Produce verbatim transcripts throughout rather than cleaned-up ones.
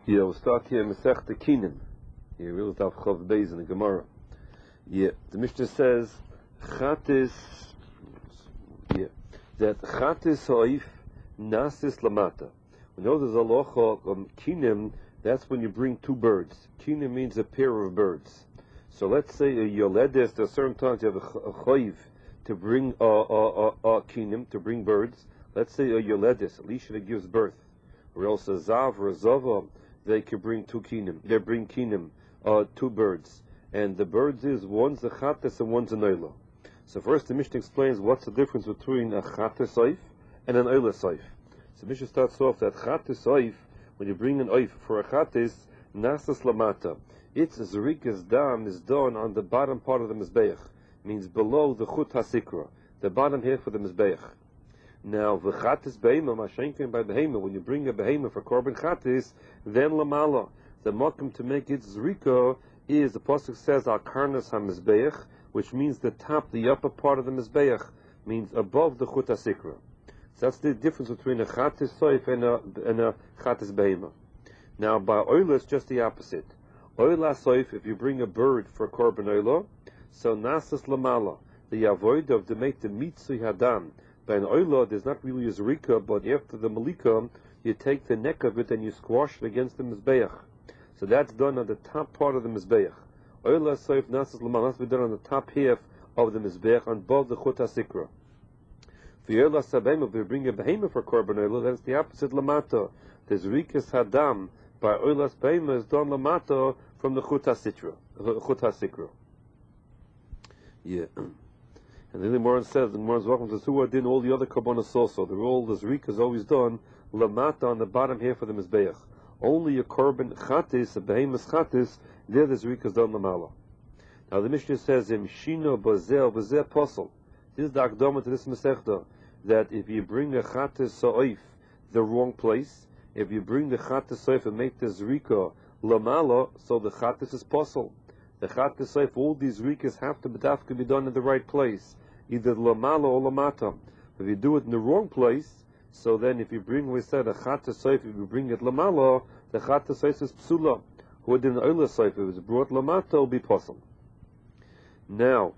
Yeah, we'll start here Masech the Kinim. Here we'll have Chav Beis in the Gemara. Yeah, the Mishnah says Chatis. Yeah, that Chatis Ha'if Nasis Lamata. We know there's a locha of Kinim. That's when you bring two birds. Kinim means a pair of birds. So let's say a yoledes. There are certain times you have a, a chayiv to bring a, a, a, a kinim, to bring birds. Let's say a yoledes, a lisha that gives birth, or else a zav or a zava, they can bring two kinim. They bring kinim, uh, two birds, and the birds is one's a chates and one's an oila. So first the Mishnah explains what's the difference between a chates oif and an oila oif. So Mishnah starts off that chates oif, when you bring an oif for a chates, nasas lamata. Its zrikas dam is done on the bottom part of the mizbeach, means below the chut hasikra, the bottom half of the mizbeach. Now, v'chatis behema, mashenkin by behema, when you bring a behema for korban chatis, then lamala, the makom to make its zrika is, the pasuk says, al karnas ha-mizbeach, which means the top, the upper part of the mizbeach, means above the chut hasikra. So that's the difference between a chatis soif and a, and a chatis behema. Now, by oila, it's just the opposite. Oila soif, if you bring a bird for korban oila, so nasas lamala, the avoid of the make the mitzui hadam. By an oila, there's not really a zrika, but after the malika, you take the neck of it and you squash it against the mizbeach. So that's done on the top part of the mizbeach. Oila soif nasas lamala, that's been done on the top half of the mizbeach, on above the chut hasikra. For oila sabema, if you bring a behema for korban oila, that's the opposite lamata. The zrikas hadam by oilas behema is done lamata from the chut hasitra, chut hasikra. Yeah. And then the Gemara says, the Gemara is welcome to Suwa din, all the other karbonos also. They're all, the zrika is always done lamata on the bottom half of the mizbeach. Only a korban chatis, a behemoth chatis, there the zrika is done lamala. Now the Mishnah says, im shino bazel bazel posel. This is the akdama to this mesechta, that if you bring a chatis sa'if the wrong place, if you bring the chatis sa'if and make the zrika lamala, so the chatis is posel. The chatis sa'if, all these zrikas have to bedafka be done in the right place, either lamala or lamata. If you do it in the wrong place, so then if you bring, we said, a chatis sa'if, if you bring it lamala, the chatis sa'if is psula. Who did the oila sa'if, if it was brought lamata, it will be posel. Now,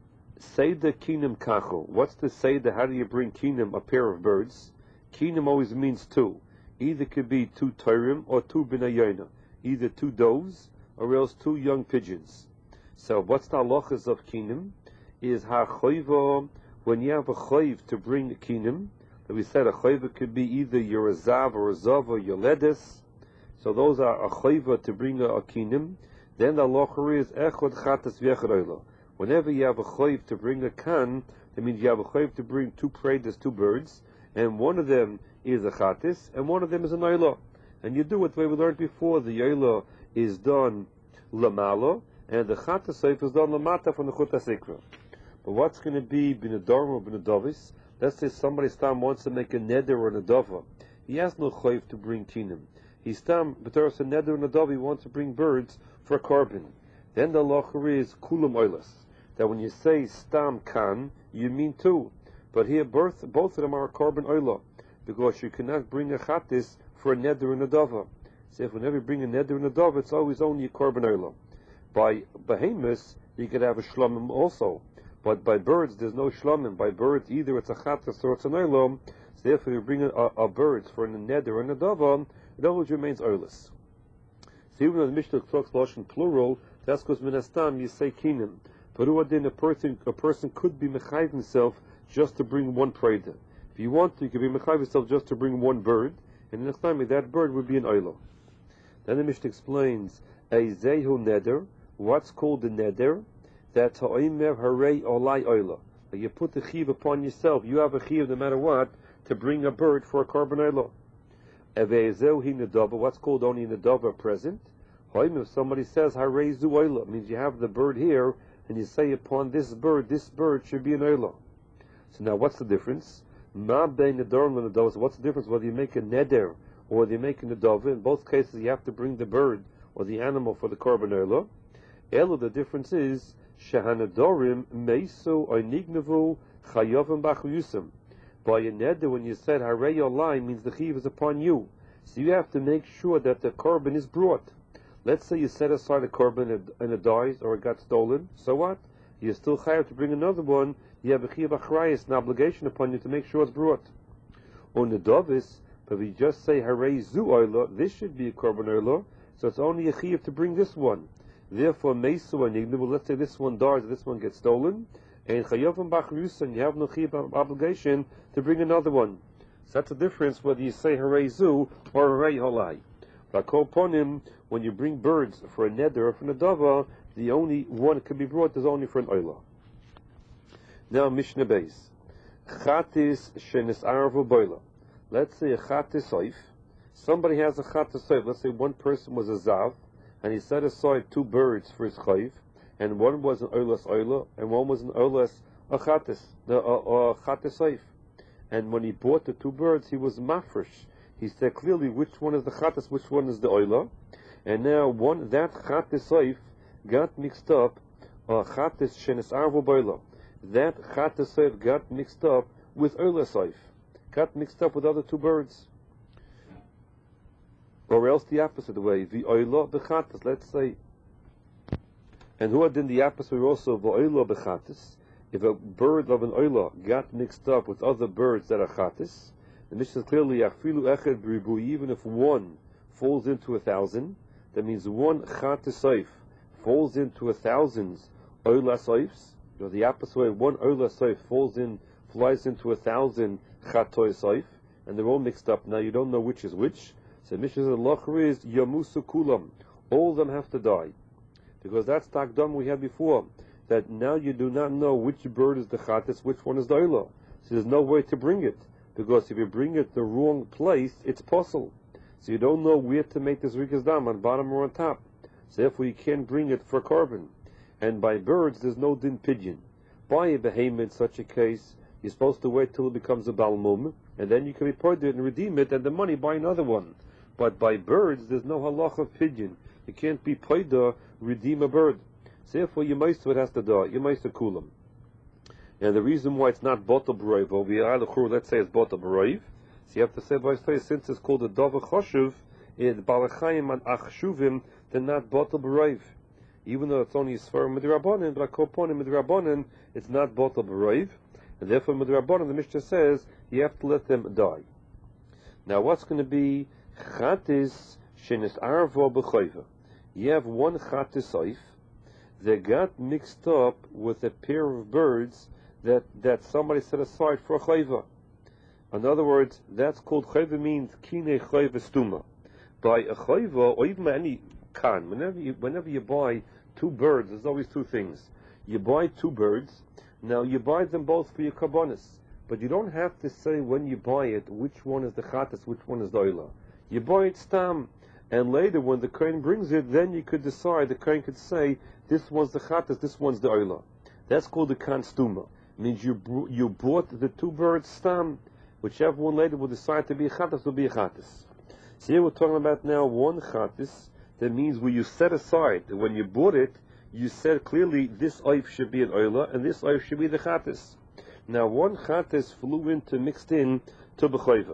Seder kinim kacho. What's the Seder? How do you bring kinim, a pair of birds? Kinim always means two. Either could be two tyrim or two binayona. Either two doves or else two young pigeons. So what's the halachas of kinim? Is ha-choiva, when you have a choiv to bring a kinim, that we said a choiva could be either your a zav or a zav or your ledes. So those are a choiva to bring a, a kinim. Then the halacha is echod chatas v'echad oila. Whenever you have a choiv to bring a kan, that means you have a choiv to bring two predators, two birds, and one of them is a chatis, and one of them is an oila. And you do it the way we learned before. The oila is done lamala, and the chatas soif is done lamata from the chut hasikra. But what's going to be b'nedarim or b'nedavis? Let's say somebody stam wants to make a neder or a nedava. He has no choiv to bring kinim. He stam b'teras a neder and a nedava. He wants to bring birds for a korban. Then the halacha is kulam oilas. That when you say stam kan, you mean two. But here both, both of them are a korban oila, because you cannot bring a chatis for a neder and a dava. So if whenever you bring a neder and a dava, it's always only a korban oila. By behemoths, you could have a shlomim also. But by birds, there's no shlomim. By birds, either it's a chatis or it's an oila. So therefore, you bring a, a, a birds for a neder and a dava, it always remains oilas. So even though the Mishnah talks Lashon plural, that's because minastam you say kinim. But then a person, a person could be mechayiv himself just to bring one preda. If you want to, you could be mechayiv himself just to bring one bird, and next time that bird would be an oila. Then the Mishnah explains a zehu neder. What's called the neder? That's ha'omer harei olai oila. You put the chiv upon yourself. You have a chiv no matter what to bring a bird for a korban oila. Evezehu hi nedava. What's called only nedava present? If somebody says harei zu oila, means you have the bird here, and you say upon this bird, this bird should be an oila. So now what's the difference? Ma bein nedarim and nedava. What's the difference whether you make a neder or whether you make a nedava? In both cases you have to bring the bird or the animal for the korban oila. Elo, the difference is shehanedarim meisu oinignevu chayovim b'achuyusim. By a neder, when you said harei olai, means the chiv is upon you. So you have to make sure that the korban is brought. Let's say you set aside a korban and, and it dies or it got stolen. So what? You're still chayav to bring another one. You have a chiyuv achrayus, an obligation upon you to make sure it's brought. On the dovis, but we just say harei zu oila, this should be a korban oila, so it's only a chiyuv to bring this one. Therefore, meisu and yignu, let's say this one dies, this one gets stolen, and chayavim bachrusan, you have no chiyuv obligation to bring another one. So that's the difference whether you say harei zu or harei holai. But upon him, when you bring birds for a neder or for a nadava, the only one that can be brought is only for an oila. Now Mishnah Beis. Chatis shenis arvu boila. Let's say a chatis soif. Somebody has a chatis soif. Let's say one person was a zav, and he set aside two birds for his chayv, and one was an oilas oila, and one was an oilas a chatis, the a chatis soif. And when he bought the two birds, he was mafresh. He said clearly which one is the chatis, which one is the oila. And now one that chatis soif got mixed up. A chatis shenis arvu boila. That chatis soif got mixed up with oila soif, got mixed up with other two birds, or else the opposite way, the oila the chatis. Let's say, and who had in the opposite way also the oila the chatis. If a bird of an oila got mixed up with other birds that are chatis, the Mishnah is clearly afilu echad b'ribu, even if one falls into a thousand, that means one chatis soif falls into a thousand oila soifs. You know, the opposite way, one oila soif falls in, flies into a thousand chatoy soif, and they're all mixed up. Now you don't know which is which. So Mishnah says, "Locher is yamusu kulam." All of them have to die, because that's the akdam we had before. That now you do not know which bird is the chatis, which one is the oila. So there's no way to bring it, because if you bring it the wrong place, it's possible. So you don't know where to make this rikas dam, on bottom or on top. So therefore you can't bring it for carbon. And by birds, there's no din pidyon. By a behemoth, in such a case, you're supposed to wait till it becomes a balmum, and then you can report it and redeem it, and the money buy another one. But by birds, there's no halach of pidyon. You can't be paida, redeem a bird. So therefore, your meister has to die. Your meister kulam. And the reason why it's not botel b'roiv, or we are let's say it's botel b'roiv, so you have to say by say since it's called a dava choshuv, in balachayim and achshuvim, they're not botel b'roiv. Even though it's only Sfar Midrabanan, but Akoponim Midrabanan, it's not Botel B'Roiv, and therefore Midrabanan, the Mishnah says, you have to let them die. Now what's going to be Chatis Shenis Arvo B'Choiva? You have one Chatis Soif that got mixed up with a pair of birds that, that somebody set aside for a Choiva. In other words, that's called Choiva, means Kine Choiva Stuma. By a Choiva, or even any Kan, whenever you whenever you buy two birds, there's always two things. You buy two birds, now you buy them both for your karbonis, but you don't have to say when you buy it which one is the chatas, which one is the oila. You buy it stam, and later when the kohen brings it, then you could decide, the kohen could say, this one's the chatas, this one's the oila. That's called the kan stuma. It means you you bought the two birds stam, whichever one later will decide to be a chatas will be a chatas. So here we're talking about now one chatas. That means when you set aside, when you bought it, you said clearly this oif should be an oila, and this oif should be the chatis. Now one chatis flew into, mixed in to b'choiva.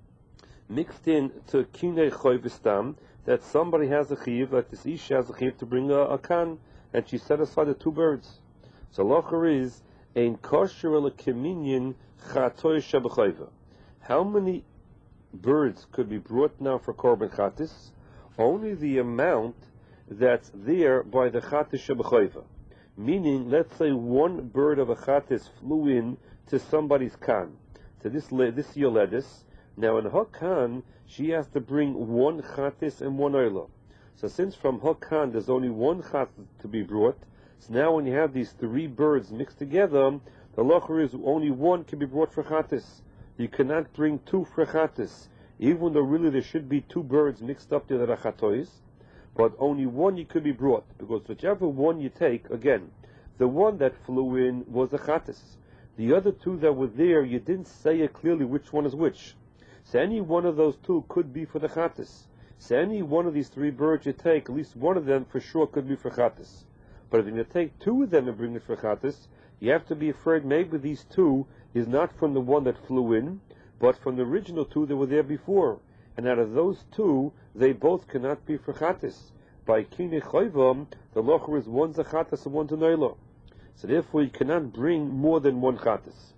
Mixed in to kinei choivistam, that somebody has a chiv, that this isha has a chiv to bring a, a kan, and she set aside the two birds. So locher is, ein kosher el keminyan chatoy shab'choiva. How many birds could be brought now for korban chatis? Only the amount that's there by the chatis sheb'choiva. Meaning, let's say one bird of a chatis flew in to somebody's kan. So this this yoledis. Now in her kan, she has to bring one chatis and one oila. So since from her kan there's only one chatis to be brought, so now when you have these three birds mixed together, the locher is only one can be brought for chatis. You cannot bring two for chatis. Even though really there should be two birds mixed up there that are chatois, but only one you could be brought, because whichever one you take, again, the one that flew in was a chatis. The other two that were there, you didn't say it clearly which one is which. So any one of those two could be for the chatis. So any one of these three birds you take, at least one of them for sure could be for chatis. But if you take two of them and bring it for chatis, you have to be afraid maybe these two is not from the one that flew in, but from the original two that were there before. and out of those two, they both cannot be for Chattis. By Kine Chayvam, the locher is one's a Chattis and one's an Oila. So therefore, you cannot bring more than one Chattis.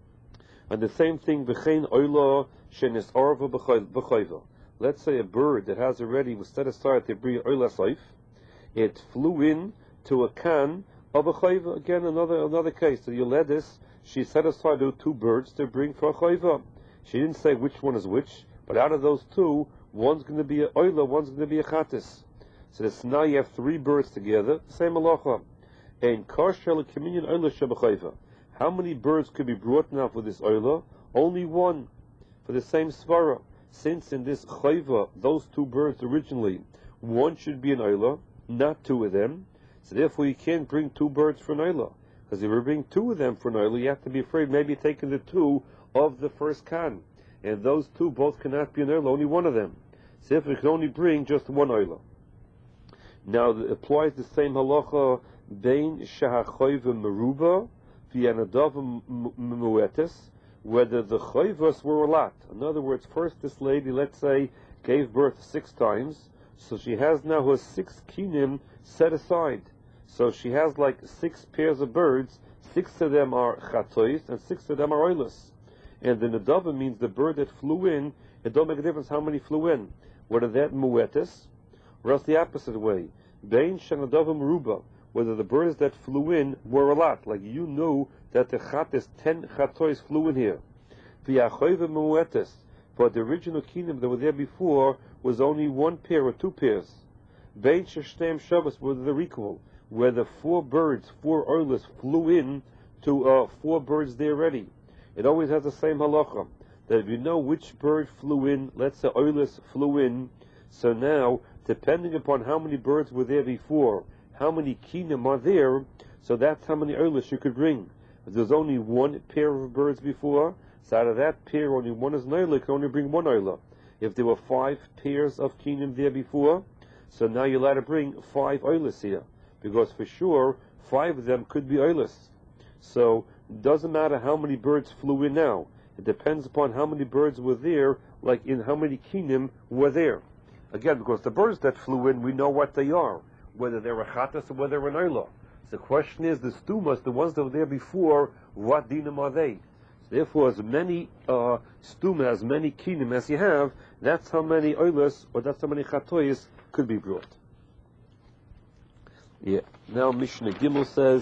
And the same thing, V'chein Oila shenis Arva b'chayva. Let's say a bird that has already was set aside to bring Oila Saif, it flew in to a can of a chayva. Again, another another case. So Yoledis, she set aside those two birds to bring for a chayva. She didn't say which one is which, but out of those two, one's going to be a oila, one's going to be a Chattis. So this, now you have three birds together, same halacha. And karshel communion oila shebachayva. How many birds could be brought now for this oila? Only one, for the same svara. Since in this chayva, those two birds originally, one should be an oila, not two of them. So therefore you can't bring two birds for an oila. Because if you bring two of them for an oila, you have to be afraid maybe taking the two of the first can. And those two both cannot be an oila, only one of them. So therefore you can only bring just one oila. Now it applies the same halacha, bein shahachayva meruba, v'yanadav muetes, whether the chayvas were a lot. In other words, first this lady, let's say, gave birth six times, so she has now her six kinim set aside. So she has like six pairs of birds, six of them are chatois, and six of them are oilus. And the nadava means the bird that flew in, it don't make a difference how many flew in. Whether that muetis, or else the opposite way. Bein shanadava meruba, whether the birds that flew in were a lot. Like you knew that the chatis, ten chatois flew in here. V'yachayva muetis, but the original kinim that were there before was only one pair or two pairs. Bein sheshtem Shabbos, whether they're equal, where the four birds, four oilers flew in to uh, four birds there already. It always has the same halacha, that if you know which bird flew in, let's say oilers flew in, so now, depending upon how many birds were there before, how many kinim are there, so that's how many oilers you could bring. If there's only one pair of birds before, so out of that pair, only one is an oiler, you can only bring one oiler. If there were five pairs of kinim there before, so now you're allowed to bring five oilers here, because for sure, five of them could be oilers. So, it doesn't matter how many birds flew in now. It depends upon how many birds were there, like in how many kinim were there. Again, because the birds that flew in, we know what they are, whether they're a Chattis or whether they're an oila. So the question is, the stumas, the ones that were there before, what dinam are they? So therefore, as many uh, stuma, as many kinim as you have, that's how many oilas, or that's how many chatois could be brought. Yeah. Now Mishnah Gimel says,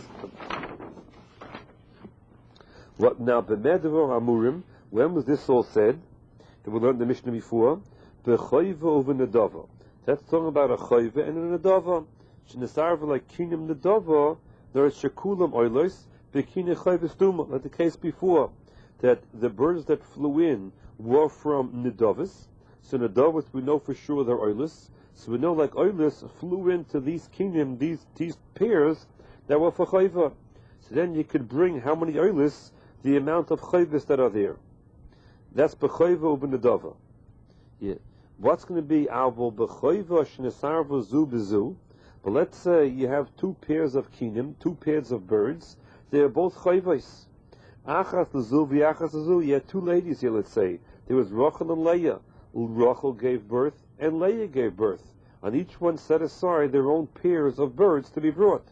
what now? B'medvar amurim. When was this all said? That we learned the Mishnah before. B'chayva over nadava. That's talking about a chayva and a nadava. Shnesarva like kinim nadava. There is shekulam oilos. B'kine chayva stuma. Like the case before, that the birds that flew in were from nadavis. So nadavas we know for sure they're oilos. So we know like oilos flew into these kinim, these these pairs that were for chayva. So then you could bring how many oilos, the amount of chayvas that are there. That's b'chayva over nadava. Yeah. What's going to be avol b'chayva shnesarva zu b'zu? But let's say you have two pairs of kinim, two pairs of birds. They are both chayvas. Achas l'zu v'achas l'zu. You had two ladies here. Let's say there was Rachel and Leah. Rachel gave birth and Leah gave birth, and each one set aside their own pairs of birds to be brought.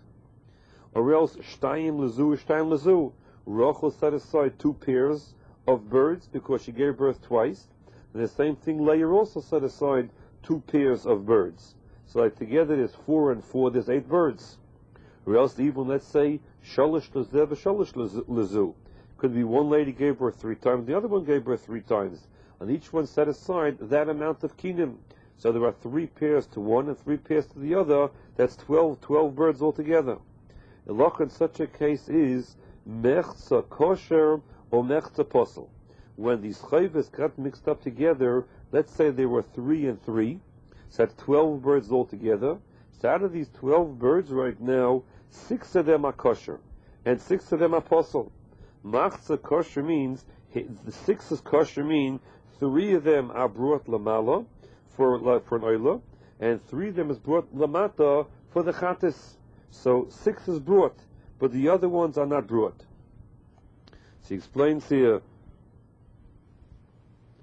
Or else shtayim l'zu, shtayim l'zu. Rachel set aside two pairs of birds because she gave birth twice. And the same thing, Leah also set aside two pairs of birds. So like together there's four and four, there's eight birds. Or else even, let's say, shalish lezev, shalish lezu. Could be one lady gave birth three times, the other one gave birth three times. And each one set aside that amount of kinim. So there are three pairs to one and three pairs to the other. That's twelve, twelve birds altogether. The loch in such a case is mechza kosher or mechza posel. When these chayvas got mixed up together, let's say there were three and three, so that's twelve birds altogether. So out of these twelve birds right now, six of them are kosher, and six of them are posel. Machza kosher means, the six is kosher mean, three of them are brought lamala, for, for an oila, and three of them is brought lamata for the chattis. So six is brought, but the other ones are not brought. So he explains here,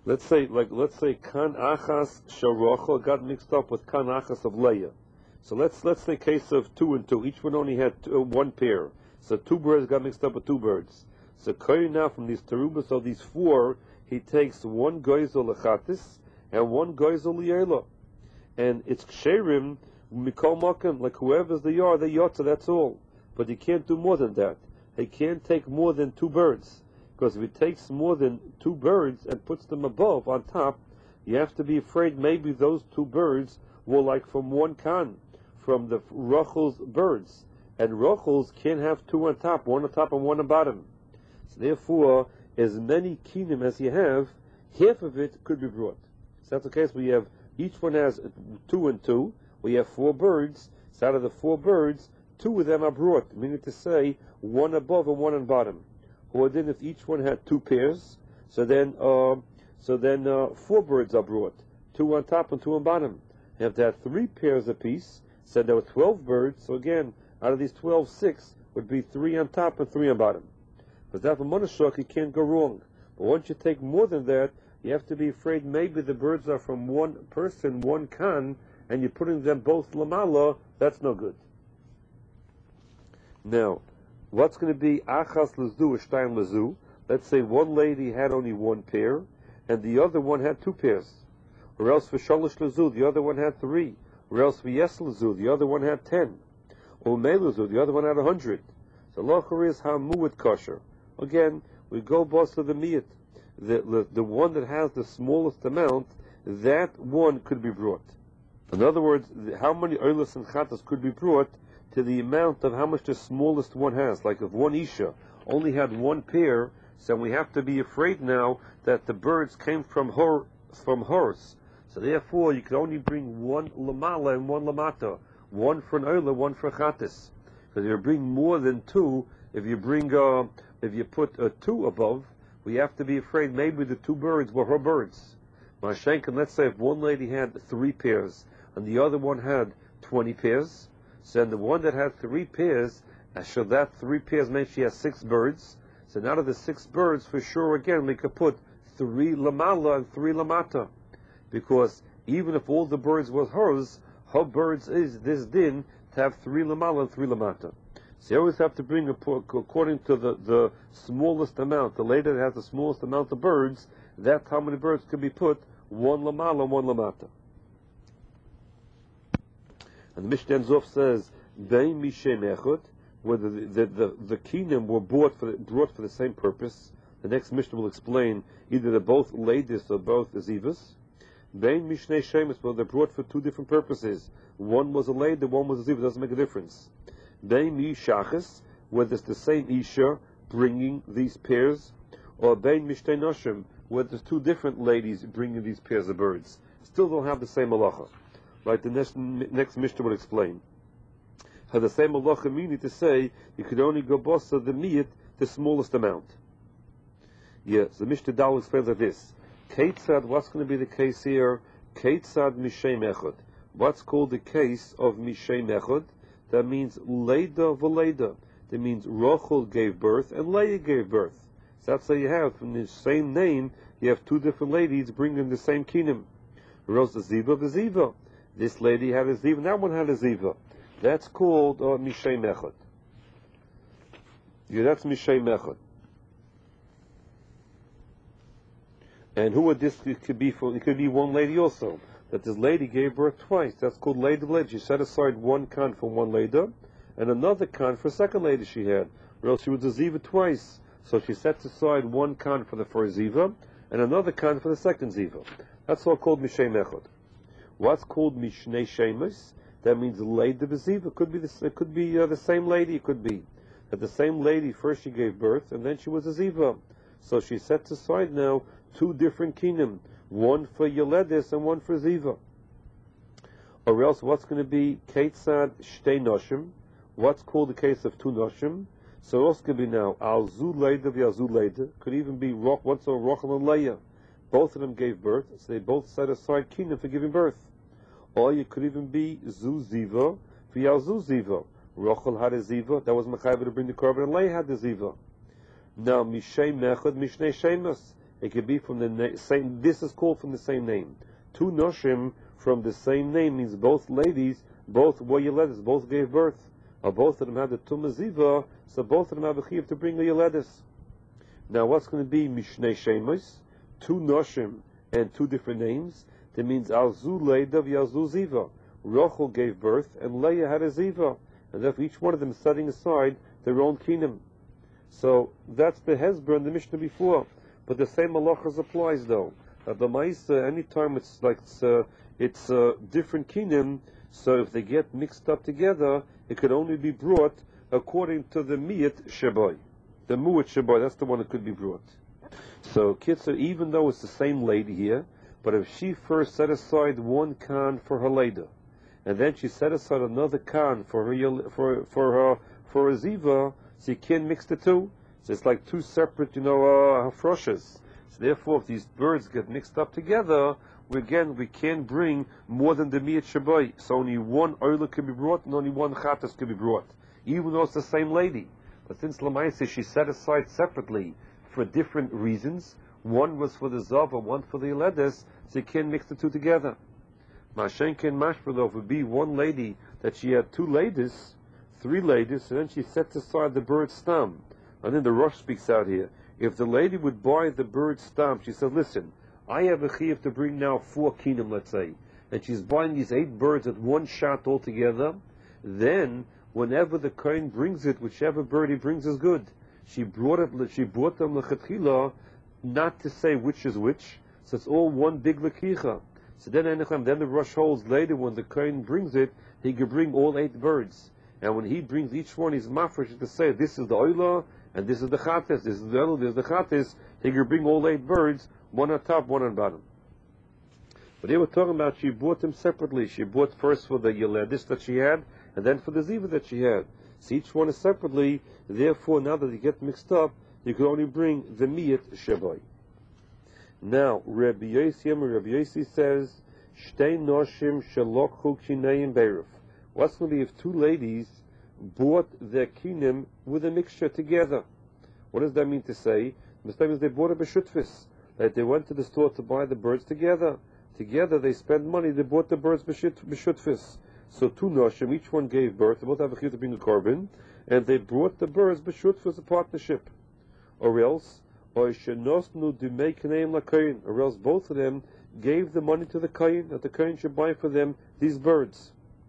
Let's say, like, let's say kan achas sharocha got mixed up with kan achas of Leah. So let's let's say case of two and two. Each one only had two, uh, one pair. So two birds got mixed up with two birds. So Kohen now from these terubas of these four, he takes one goizel lechatis and one goizel liyela, and it's ksherim mikol makom, like whoever's they are, they yotza. That's all. But he can't do more than that. He can't take more than two birds, because if he takes more than two birds and puts them above on top, you have to be afraid maybe those two birds were like from one kan, from the Rachel's birds, and Rachel's can't have two on top, one on top and one on bottom. So therefore, as many kinim as you have, half of it could be brought. So that's the case. We have each one has two and two. We have four birds. So out of the four birds, two of them are brought, meaning to say one above and one on bottom. Or then if each one had two pairs, so then uh, so then uh, four birds are brought, two on top and two on bottom. And if they had three pairs apiece, so there were twelve birds. So again, out of these twelve, six would be three on top and three on bottom. But that for monashok, you can't go wrong. But once you take more than that, you have to be afraid maybe the birds are from one person, one kan, and you're putting them both lamala. That's no good. Now, what's going to be achas lezu or shtayim lezu? Let's say one lady had only one pair, and the other one had two pairs. Or else for shalosh lezu, the other one had three. Or else for yes lezu, the other one had ten. Or me lezu, the other one had a hundred. So locher is hamuit kosher. Again, we go boss to the miyat. The, the the one that has the smallest amount, that one could be brought. In other words, how many oilas and chatas could be brought to the amount of how much the smallest one has. Like if one isha only had one pair, so we have to be afraid now that the birds came from her from hers. So therefore, you can only bring one lamala and one lamata, one for an oila, one for chatas. Because you bring more than two, if you bring uh, if you put a two above, we have to be afraid maybe the two birds were her birds. Mashenkin, let's say if one lady had three pairs and the other one had twenty pairs, so then the one that had three pairs, so that three pairs means she has six birds. So out of the six birds, for sure, again, we could put three lamala and three lamata. Because even if all the birds were hers, her birds is this din to have three lamala and three lamata. So you always have to bring, a, according to the, the smallest amount, the lady that has the smallest amount of birds, that's how many birds could be put, one lamala and one lamata. And the Mishnah Zof says, Bein mishem echad, whether the the, the, the kinim were bought for the, brought for the same purpose. The next Mishnah will explain either they're both ladies or both zivas. Bein mishnei shemus, well, they're brought for two different purposes. One was a lady, one was a ziva. Doesn't make a difference. Bein mi shachas, whether it's the same isha bringing these pairs, or bein mishnei noshim, whether there's two different ladies bringing these pairs of birds. Still don't have the same halacha. Like the next, next Mishnah will explain. Has the same halacha meaning to say you could only go bossa the miyat, the smallest amount. Yes, the Mishnah Dal explains like this. Keitzad, what's going to be the case here? Keitzad mishem echad. What's called the case of mishem echad? That means leida v'leida. That means Rachel gave birth and Leah gave birth. So that's how you have, from the same name, you have two different ladies bringing the same kinim. Rosa ziva v'ziva. This lady had a ziva, and that one had a ziva. That's called uh, mishay mechad. Yeah, that's mishay mechad. And who would this it could be for? It could be one lady also. That this lady gave birth twice. That's called lady lady. She set aside one kan for one lady, and another kan for a second lady she had. Or else she was a ziva twice. So she sets aside one kan for the first ziva, and another kan for the second ziva. That's all called mishay mechad. What's called mishnei shemus? That means lady beziva. Could be this. It could be uh, the same lady. It could be that the same lady first she gave birth and then she was a ziva. So she sets aside now two different kinim, one for yoledis and one for ziva. Or else, what's going to be keitzad shtei noshim? What's called the case of two noshim? So also could be now al zu leida v'al zu leida. Could even be roch. What's a Rachel and Leah? Both of them gave birth, so they both set aside kinim for giving birth. Or you could even be zu ziva v'yal zu ziva. Rachel had a ziva, that was mechayv to bring the korban, and Leah had the ziva. Now mishay mechad mishnei shemus. It could be from the na- same, this is called from the same name. Two noshim from the same name means both ladies, both were Yeledes, both gave birth. Or both of them had the Tumah Ziva, so both of them have a chiv to bring the Yeledes. Now what's going to be Mishnei Shemos? Two noshim and two different names. That means Alzu Leida v'Alzu Ziva. Rachel gave birth and Leah had a Ziva. And therefore each one of them is setting aside their own kingdom. So that's the Hezbollah in the Mishnah before. But the same halachas applies though. At the Ma'isa, anytime it's like it's, uh, it's uh, different kingdom, so if they get mixed up together, it could only be brought according to the Miyat Shabai. The Mu'at Shabai, that's the one that could be brought. So Kitzur, even though it's the same lady here, but if she first set aside one kan for her leda, and then she set aside another kan for her for for her for a ziva, so you can't mix the two. So it's like two separate, you know, uh, hafroshes. So therefore, if these birds get mixed up together, we, again, we can't bring more than the miyat shabai. So only one oila can be brought, and only one chatas can be brought, even though it's the same lady. But since Lamaisa, she set aside separately for different reasons. One was for the zava, one for the yeledes, so you can't mix the two together. Mashenken Mashpelov would be one lady that she had two ladies, three ladies, and then she sets aside the bird stam. And then the Rosh speaks out here. If the lady would buy the bird stam, she says, listen, I have a chiyuv to bring now four kingdom, let's say, and she's buying these eight birds at one shot altogether, then whenever the kohen brings it, whichever bird he brings is good. She brought it, she brought them lechatchila, not to say which is which, so it's all one big lekicha. So then, then the Rosh holds later when the kohen brings it, he can bring all eight birds. And when he brings each one, he's mafresh to say, this is the oila, and this is the chates, this is the oila, this is the chates. He can bring all eight birds, one on top, one on bottom. But they were talking about she bought them separately. She bought first for the Yeledis that she had, and then for the Ziva that she had. So each one is separately, therefore now that they get mixed up, you can only bring the Miyat Shabai. Now, Rabbi Yossi, Rabbi Yossi says, Shtei Noshim Shalokhu Kineim Beiruf. What's going to be if two ladies bought their kinim with a mixture together? What does that mean to say? This means they bought a b'shutfis. That they went to the store to buy the birds together. Together they spent money, they bought the birds b'shutfis. So two noshim, each one gave birth, they both have a chiyuv to bring a korban, and they brought the birds b'shutfis, a partnership. Or else, or shenosnu dumei kaneim lakayin, or else both of them gave the money to the kayin, that the kayin should buy for them these birds.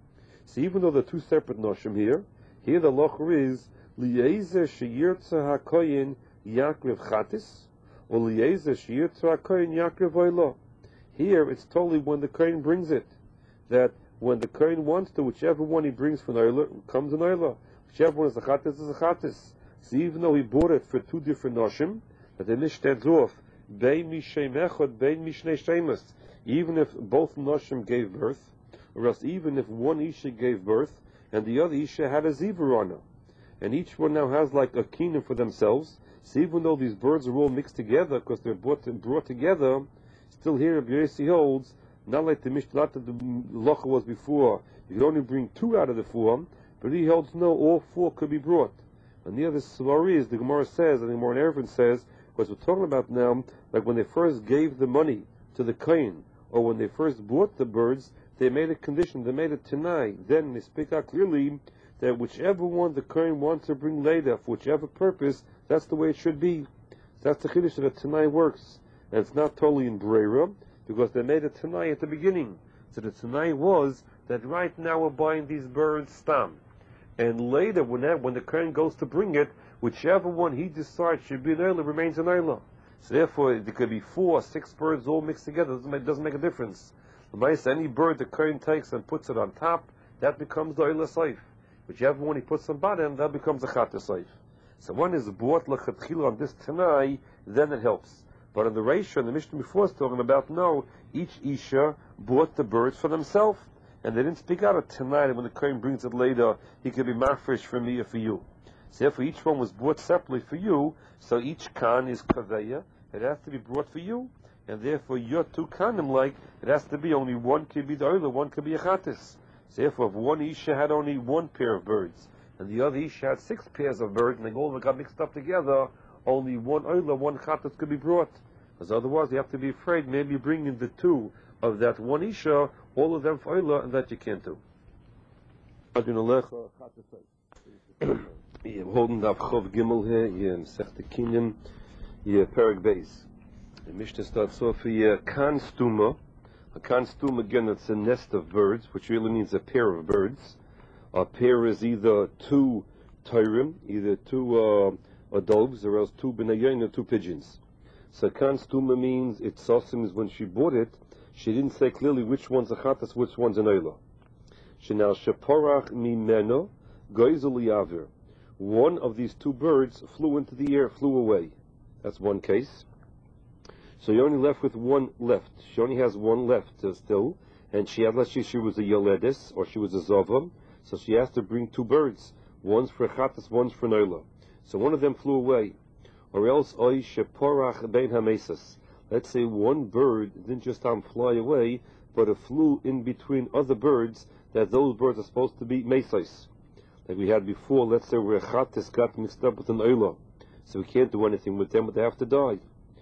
So even though they're two separate noshim here, here the locher is liyezer sheyirtza hakoyin yakriv chatis, or liyezer sheyirtza hakoyin yakriv oilo. Here it's totally when the kohen brings it, that when the kohen wants to, whichever one he brings from oila comes an oila, whichever one is a chatis is a chatis. So even though he bought it for two different noshim, that the Mish stands off bein mishem echad bein mishnei shemus, even if both noshim gave birth. Or else even if one Isha gave birth and the other Isha had a ziva on her, and each one now has like a kingdom for themselves, so even though these birds are all mixed together because they're brought, brought together, still here Rabbi Yossi holds, not like the Mishnah that the Locha was before, you could only bring two out of the four, but he holds no, all four could be brought. And the other Svari is, the Gemara says, and the Gemara in Erevin says, because we're talking about now, like when they first gave the money to the kohen, or when they first bought the birds, they made a condition, they made a tenai. Then they speak out clearly that whichever one the kohen wants to bring later, for whichever purpose, that's the way it should be. That's the chiddush that a tenai works. And it's not totally in breira, because they made a tenai at the beginning. So the tenai was that right now we're buying these birds stam. And later, when that, when the kohen goes to bring it, whichever one he decides should be an oila remains an oila. So therefore, there could be four, six birds all mixed together. It doesn't make, doesn't make a difference. Any bird the kohen takes and puts it on top, that becomes the oila saif. Whichever one he puts on bottom, that becomes a chata saif. So one is bought lechatchila on this tanai, then it helps. But in the ratio, in the Mishnah before is talking about, no, each Isha bought the birds for themselves. And they didn't speak out of tanai, when the kohen brings it later, he could be mafresh for me or for you. So therefore each one was bought separately for you, so each kan is kaveya, it has to be brought for you. And therefore your two kanim, like, it has to be only one could be the oila, one could be a chatis. So therefore if one Isha had only one pair of birds, and the other Isha had six pairs of birds, and they all got mixed up together, only one oila, one chatis could be brought. Because otherwise you have to be afraid maybe bringing the two of that one Isha, all of them for Oila, and that you can't do. Yeah, we're holding the Chov Gimel here, yeah, in Sech Kinyan, yeah, Perek Beis. The Mishnah starts off here, Kan Stuma. A Kan Stuma, again, it's a nest of birds, which really means a pair of birds. A pair is either two Tyrim, either two uh, doves, or else two Benayayin, or two pigeons. So Kan Stuma means, it's Sosim is when she bought it, she didn't say clearly which one's a Chatas, which one's an Oila. Shenal Sheporach Mimeno Goizel Yavir. One of these two birds flew into the air, flew away. That's one case. So you're only left with one left. She only has one left uh, still, and she had, let's say she was a Yoledis, or she was a Zovam, so she has to bring two birds. One's for Chatas, one's for Noila. So one of them flew away. Or else, Oy Sheporach Bein HaMesas. Let's say one bird didn't just um, fly away, but it flew in between other birds, that those birds are supposed to be Mesais. Like we had before, let's say where Chatas got mixed up with an Oila. So we can't do anything with them, but they have to die.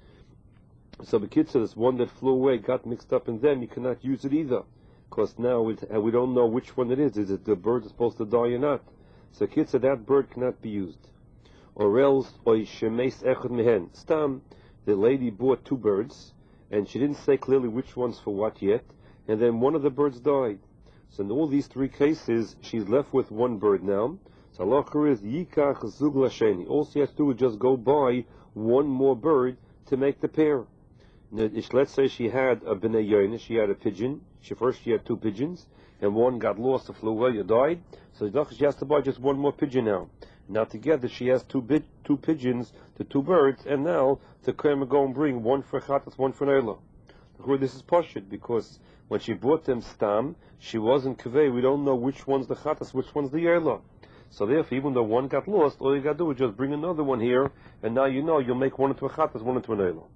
So the kid says, one that flew away got mixed up in them, you cannot use it either. Because now it, we don't know which one it is. Is it the bird that's supposed to die or not? So the kid said that bird cannot be used. Or else, oy shemes echad mehen. Stam, the lady bought two birds, and she didn't say clearly which one's for what yet, and then one of the birds died. So in all these three cases, she's left with one bird now. So halacha is yikach zug lasheni. All she has to do is just go buy one more bird to make the pair. Now, let's say she had a bnei yoyna, she had a pigeon. She first she had two pigeons, and one got lost, or flew away, or died. So she has to buy just one more pigeon now. Now together she has two bi- two pigeons, the two birds, and now the Kohen go and bring one for Chatas, one for Neila. This is Pashut, because when she bought them Stam, she wasn't Kaveh. We don't know which one's the Chatas, which one's the Yelah. So therefore, even though one got lost, all you got to do is just bring another one here, and now you know you'll make one into a Chatas, one into an Eilah.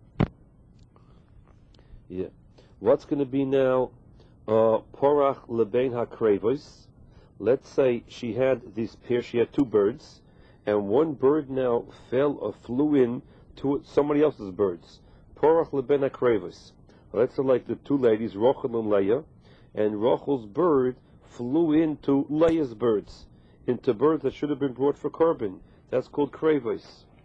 Yeah. What's going to be now? Uh, Porach lebein hakrevos. Let's say she had this pair, she had two birds, and one bird now fell or flew in to somebody else's birds. Porach lebein hakrevos. Let's say like the two ladies, Rochel and Leah, and Rochel's bird flew into Leah's birds, into birds that should have been brought for carbon. That's called krevos.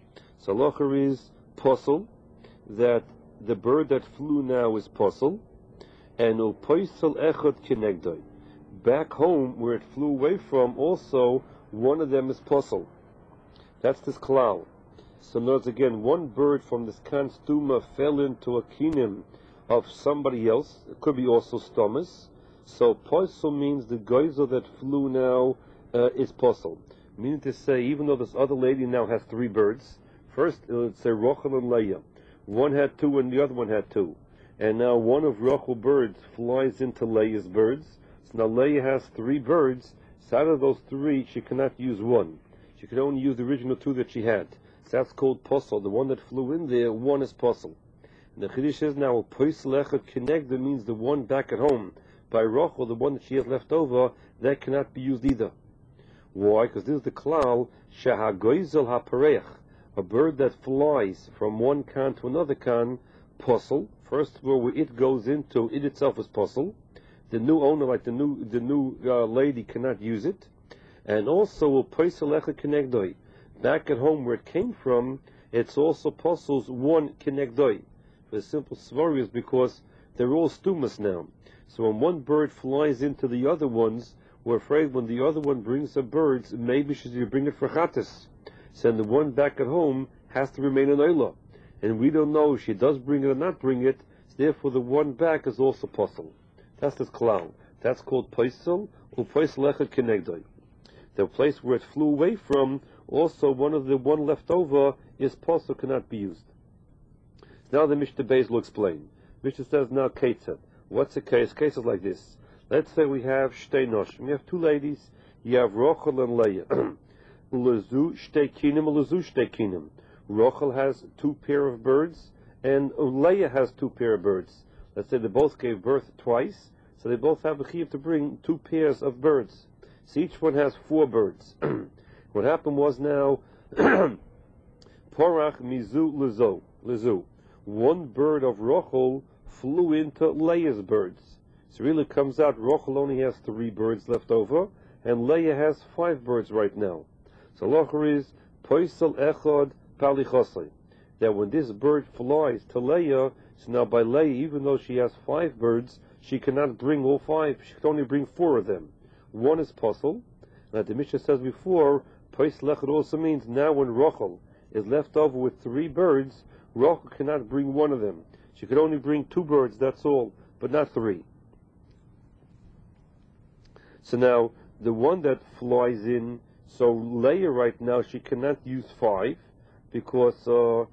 So halacha is posel, that the bird that flew now is posel, and upoisel echad kinegdoi. Back home, where it flew away from, also, one of them is posel. That's this klal. So notice again, one bird from this kan stuma fell into a kinim of somebody else. It could be also stomas. So posel means the geyser that flew now uh, is posel. Meaning to say, even though this other lady now has three birds, first it would say Rochel and Leah. One had two and the other one had two. And now one of Rachel's birds flies into Leah's birds. So now Leah has three birds. So out of those three, she cannot use one. She could only use the original two that she had. So that's called posel. The one that flew in there, one is posel. And the Chiddush is now, posel echad kinegda means the one back at home. By Rachel, the one that she has left over, that cannot be used either. Why? Because this is the klal, shehagoizel hapareach. A bird that flies from one kan to another kan, posel. First of all, where it goes into, it itself is posel. The new owner, like the new the new uh, lady, cannot use it. And also, will posel echad kinegdoi. Back at home where it came from, it's also posel's one kinegdoi. The simple story is because they're all stumas now. So when one bird flies into the other ones, we're afraid when the other one brings the birds, maybe she should bring it for chatas. So then the one back at home has to remain an Eilah. And we don't know if she does bring it or not bring it, so therefore the one back is also posel. That's this klal. That's called posel, or posel echad kinegdoi. The place where it flew away from, also one of the one left over is posel, cannot be used. Now the Mishnah Beis will explain. Mishnah says now Ketzad. What's the case? Cases like this. Let's say we have shtei noshim. We have two ladies. You have Rochel and Leah. Ulezu shtei kinim, ulezu shtei kinim. Rochel has two pair of birds, and Leah has two pair of birds. Let's say they both gave birth twice, so they both have a chiyuv to bring two pairs of birds. So each one has four birds. What happened was now, Porach mizu lezo, lezu. one bird of Rochel flew into Leah's birds. So really comes out Rochel only has three birds left over, and Leah has five birds right now. So Locher is Poisel Echad Palichosai. That when this bird flies to Leah, so now by Leah, even though she has five birds, she cannot bring all five. She can only bring four of them. One is Posel. Now the Mishnah says before, Poisel Echad also means now when Rochel is left over with three birds, Rochel cannot bring one of them. She could only bring two birds, that's all, but not three. So now, the one that flies in, so Leah right now, she cannot use five, because, uh,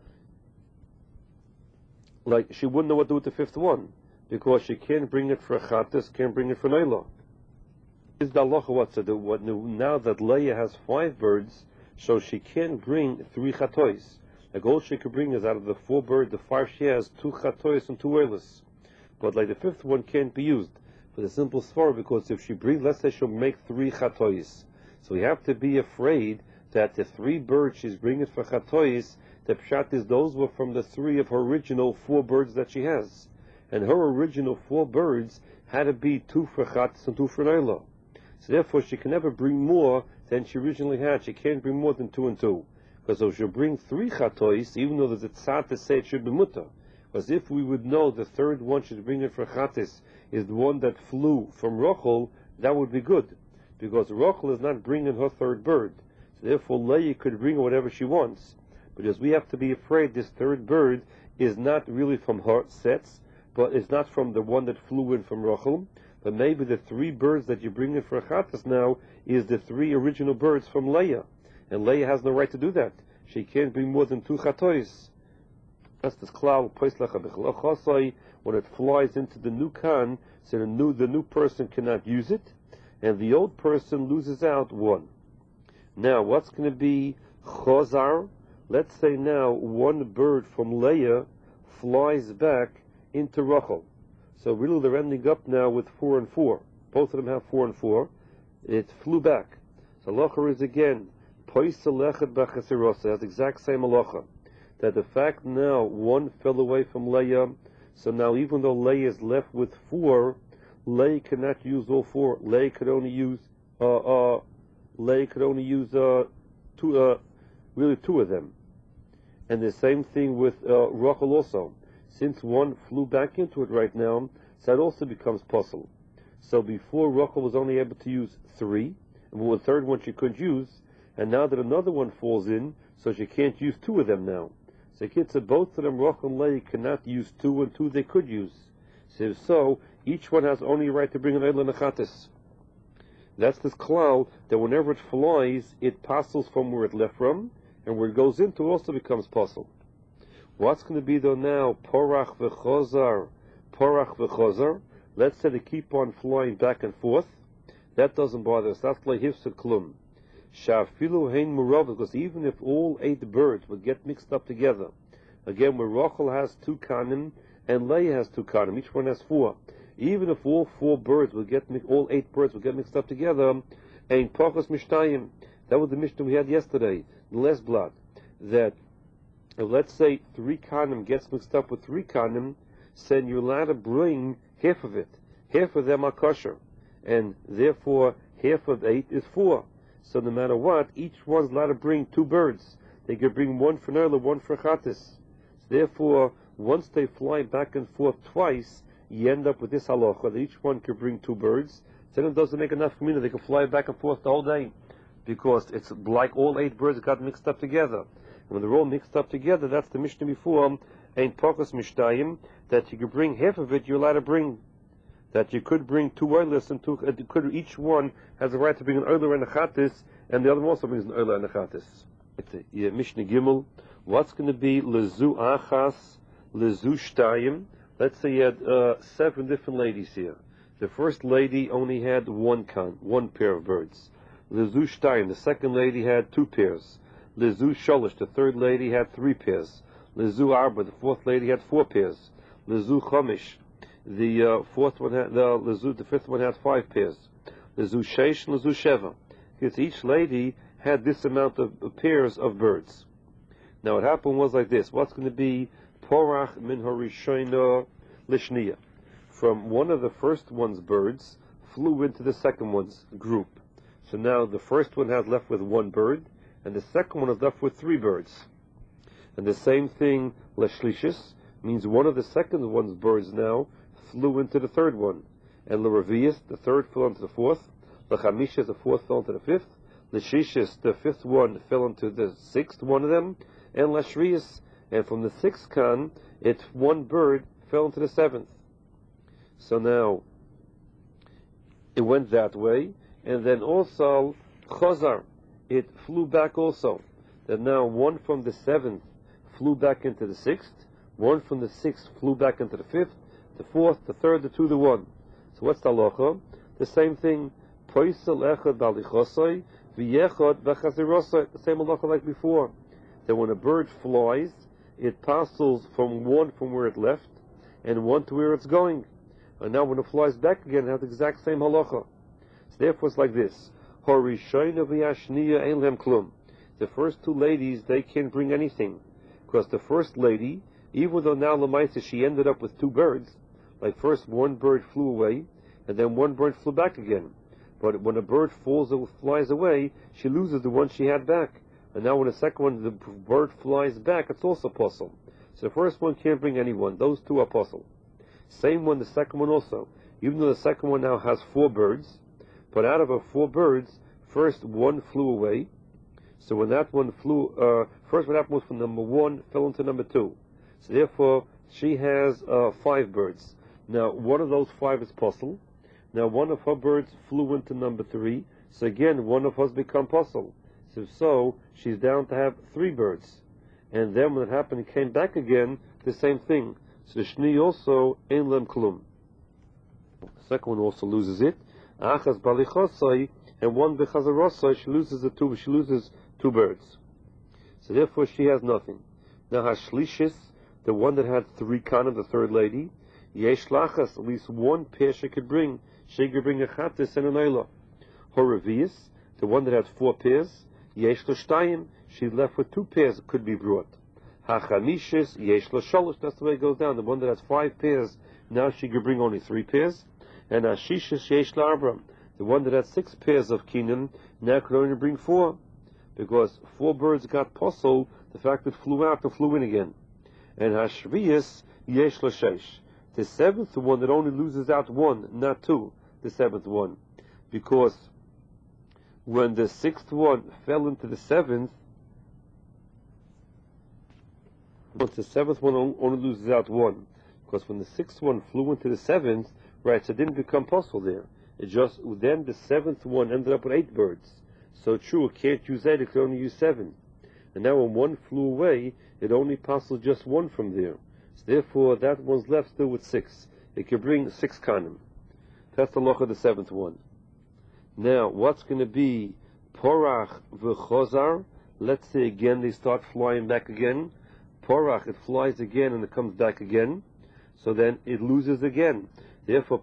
like, she wouldn't know what to do with the fifth one, because she can't bring it for Chatas, can't bring it for Neilah. Is the halacha what to do? What, now that Leah has five birds, so she can't bring three Chatois. Like, all she could bring is out of the four birds, the five she has, two Chatois and two Oilers. But like the fifth one can't be used. For the simple svara, because if she brings, let's say she'll make three chatois, so we have to be afraid that the three birds she's bringing for chatois, the pshat is those were from the three of her original four birds that she has, and her original four birds had to be two for chatas and two for neilah. So therefore, she can never bring more than she originally had. She can't bring more than two and two, because if she'll bring three chatois, even though there's a tzad to say it should be mutter, because if we would know the third one she's bringing for chatas is the one that flew from Rochel, that would be good, because Rochel is not bringing her third bird. So therefore, Leah could bring whatever she wants. Because we have to be afraid this third bird is not really from her sets, but it's not from the one that flew in from Rochel, but maybe the three birds that you bring in for Chatas now is the three original birds from Leah. And Leah has no right to do that. She can't bring more than two Chatois. That's this klal, when it flies into the new kan, so the new, the new person cannot use it, and the old person loses out one. Now, what's going to be chozar? Let's say now one bird from Leah flies back into Rachel. So really they're ending up now with four and four. Both of them have four and four. It flew back. So halacha is again, poisel echad b'chaserosa, has the exact same halacha. That the fact now one fell away from Leah, so now even though Leah is left with four, Leah cannot use all four. Leah could only use uh uh Leah could only use uh two uh really two of them. And the same thing with uh, Rachel also. Since one flew back into it right now, so that also becomes possible. So before Rachel was only able to use three, and with the third one she couldn't use, and now that another one falls in, so she can't use two of them now. So kids said both of them, Rachel and Leah, cannot use two, and two they could use. So, so each one has only a right to bring an Eila Nechatis. That's this cloud that whenever it flies, it passes from where it left from, and where it goes into also becomes possible. What's going to be though now? Porach v'chozar, porach v'chozar. Let's say they keep on flying back and forth. That doesn't bother us. That's like hifsa klum. Shafilu hein murav, because even if all eight birds would get mixed up together, again, where Rachel has two kanim and Leah has two kanim, each one has four. Even if all four birds would get all eight birds would get mixed up together, ein pachas mishtayim. That was the Mishnah we had yesterday, the last blood. That if let's say three kanim gets mixed up with three kanim, then you're allowed to bring half of it. Half of them are kosher, and therefore half of eight is four. So no matter what, each one's allowed to bring two birds. They could bring one for Nerla, one for Chatis. Therefore, once they fly back and forth twice, you end up with this halacha that each one could bring two birds. Then it doesn't make enough community. They can fly back and forth the whole day, because it's like all eight birds got mixed up together. And when they're all mixed up together, that's the Mishnah before, ein pachas mishtayim, that you could bring half of it, you're allowed to bring. That you could bring two oilers, and two, uh, could, each one has the right to bring an oiler and a chatis, and the other one also brings an oiler and a chatis. Yeah, Mishnah Gimel, what's going to be lezu achas, lezu shtayim? Let's say you had uh, seven different ladies here. The first lady only had one kan, one pair of birds. Lezu shtayim, the second lady had two pairs. Lezu sholish, the third lady had three pairs. Lezu arba, the fourth lady had four pairs. Lezu chomish, the uh, fourth one had, the lezu, the fifth one had five pairs. Lezu sheish and lezu sheva. Because each lady had this amount of, of pairs of birds. Now what happened was like this. What's going to be porach min harishayna lishniya. From one of the first one's birds flew into the second one's group. So now the first one has left with one bird, and the second one is left with three birds. And the same thing, leshlishis, means one of the second one's birds now flew into the third one. And l'ravius, the third fell into the fourth. L'chamishis, the fourth fell into the fifth. L'shishis, the fifth one fell into the sixth one of them. And l'shrius, and from the sixth kan, it one bird fell into the seventh. So now, it went that way, and then also, chazar, it flew back also. That now one from the seventh flew back into the sixth, one from the sixth flew back into the fifth, the fourth, the third, the two, the one. So what's the halacha? The same thing, poisel echad balichosoi, v'yechad b'chazirosoi, the same halacha like before. That when a bird flies, it passes from one from where it left, and one to where it's going. And now when it flies back again, it has the exact same halacha. So therefore it's like this. Horishayna v'yashniya ein lehem klum. The first two ladies, they can't bring anything. Because the first lady, even though now Lamaisa she ended up with two birds, like first one bird flew away, and then one bird flew back again. But when a bird falls or flies away, she loses the one she had back. And now when the second one, the bird flies back, it's also possible. So the first one can't bring anyone. Those two are possible. Same one, the second one also. Even though the second one now has four birds, but out of her four birds, first one flew away. So when that one flew, uh, first what happened was from number one fell into number two. So therefore, she has uh, five birds. Now, one of those five is possible. Now, one of her birds flew into number three. So again, one of hers become possible. So, so she's down to have three birds. And then when it happened, it came back again, the same thing. So the shni also ein lem klum. The second one also loses it. Achas balichosai, and one bechazarosai, she loses the two. She loses two birds. So therefore, she has nothing. Now hashlishis, the one that had three kana, the third lady, yesh lachas, at least one pair she could bring. She could bring a chatis and an oila. Horavius, the one that had four pairs, yesh l'shtayim, she's left with two pairs that could be brought. Hachamishis, yesh l'shalosh, that's the way it goes down. The one that has five pairs, now she could bring only three pairs. And hashishis, yesh l'arbra, the one that had six pairs of kinim, now could only bring four. Because four birds got posel, the fact that it flew out and flew in again. And hashviyas, yesh l'sheish, the seventh one that only loses out one, not two, the seventh one. Because when the sixth one fell into the seventh, once the seventh one only loses out one. Because when the sixth one flew into the seventh, right, so it didn't become possible there. It just, then the seventh one ended up with eight birds. So true, it can't use eight, it can only use seven. And now when one flew away, it only passes just one from there. So therefore, that one's left still with six. It can bring six kanim. That's the loch of the seventh one. Now, what's going to be porach v'chozar? Let's say again they start flying back again. Porach, it flies again and it comes back again. So then it loses again. Therefore,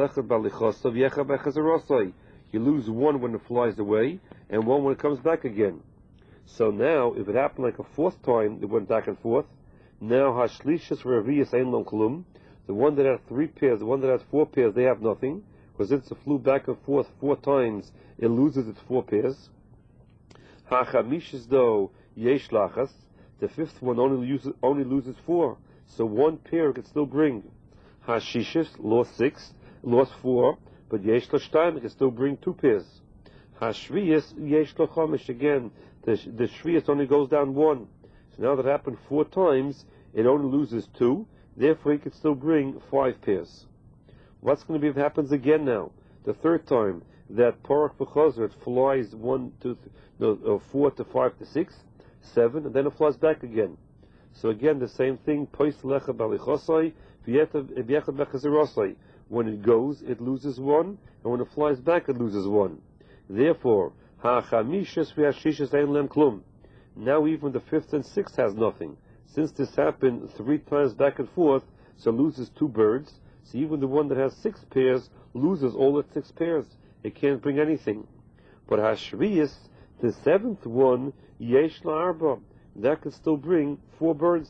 you lose one when it flies away, and one when it comes back again. So now, if it happened like a fourth time, it went back and forth. Now, hashlishas v'raviyas ein lom klum. The one that had three pairs, the one that has four pairs, they have nothing. Because since it flew back and forth four times, it loses its four pairs. Hachamishas though, yesh lachas. The fifth one only uses, only loses four. So one pair it could still bring. Hashishis lost six, lost four, but yesh l'shtayim, it can still bring two pairs. Hashviyas yesh l'chomish, again, the, the shviyas only goes down one. So now that happened four times, it only loses two, therefore it can still bring five pairs. What's going to be if it happens again now? The third time, that porach v'chozar, it flies one to, th- no, uh, four to five to six, seven, and then it flies back again. So again, the same thing, pois lecha balichosai, v'yechad bechazirosai. When it goes, it loses one, and when it flies back, it loses one. Therefore, ha'chamishas v'hashishas ein lem klum. Now even the fifth and sixth has nothing. Since this happened three times back and forth, so it loses two birds. So even the one that has six pairs loses all its six pairs. It can't bring anything. But hashviyas, the seventh one, yesh la'arba, that can still bring four birds.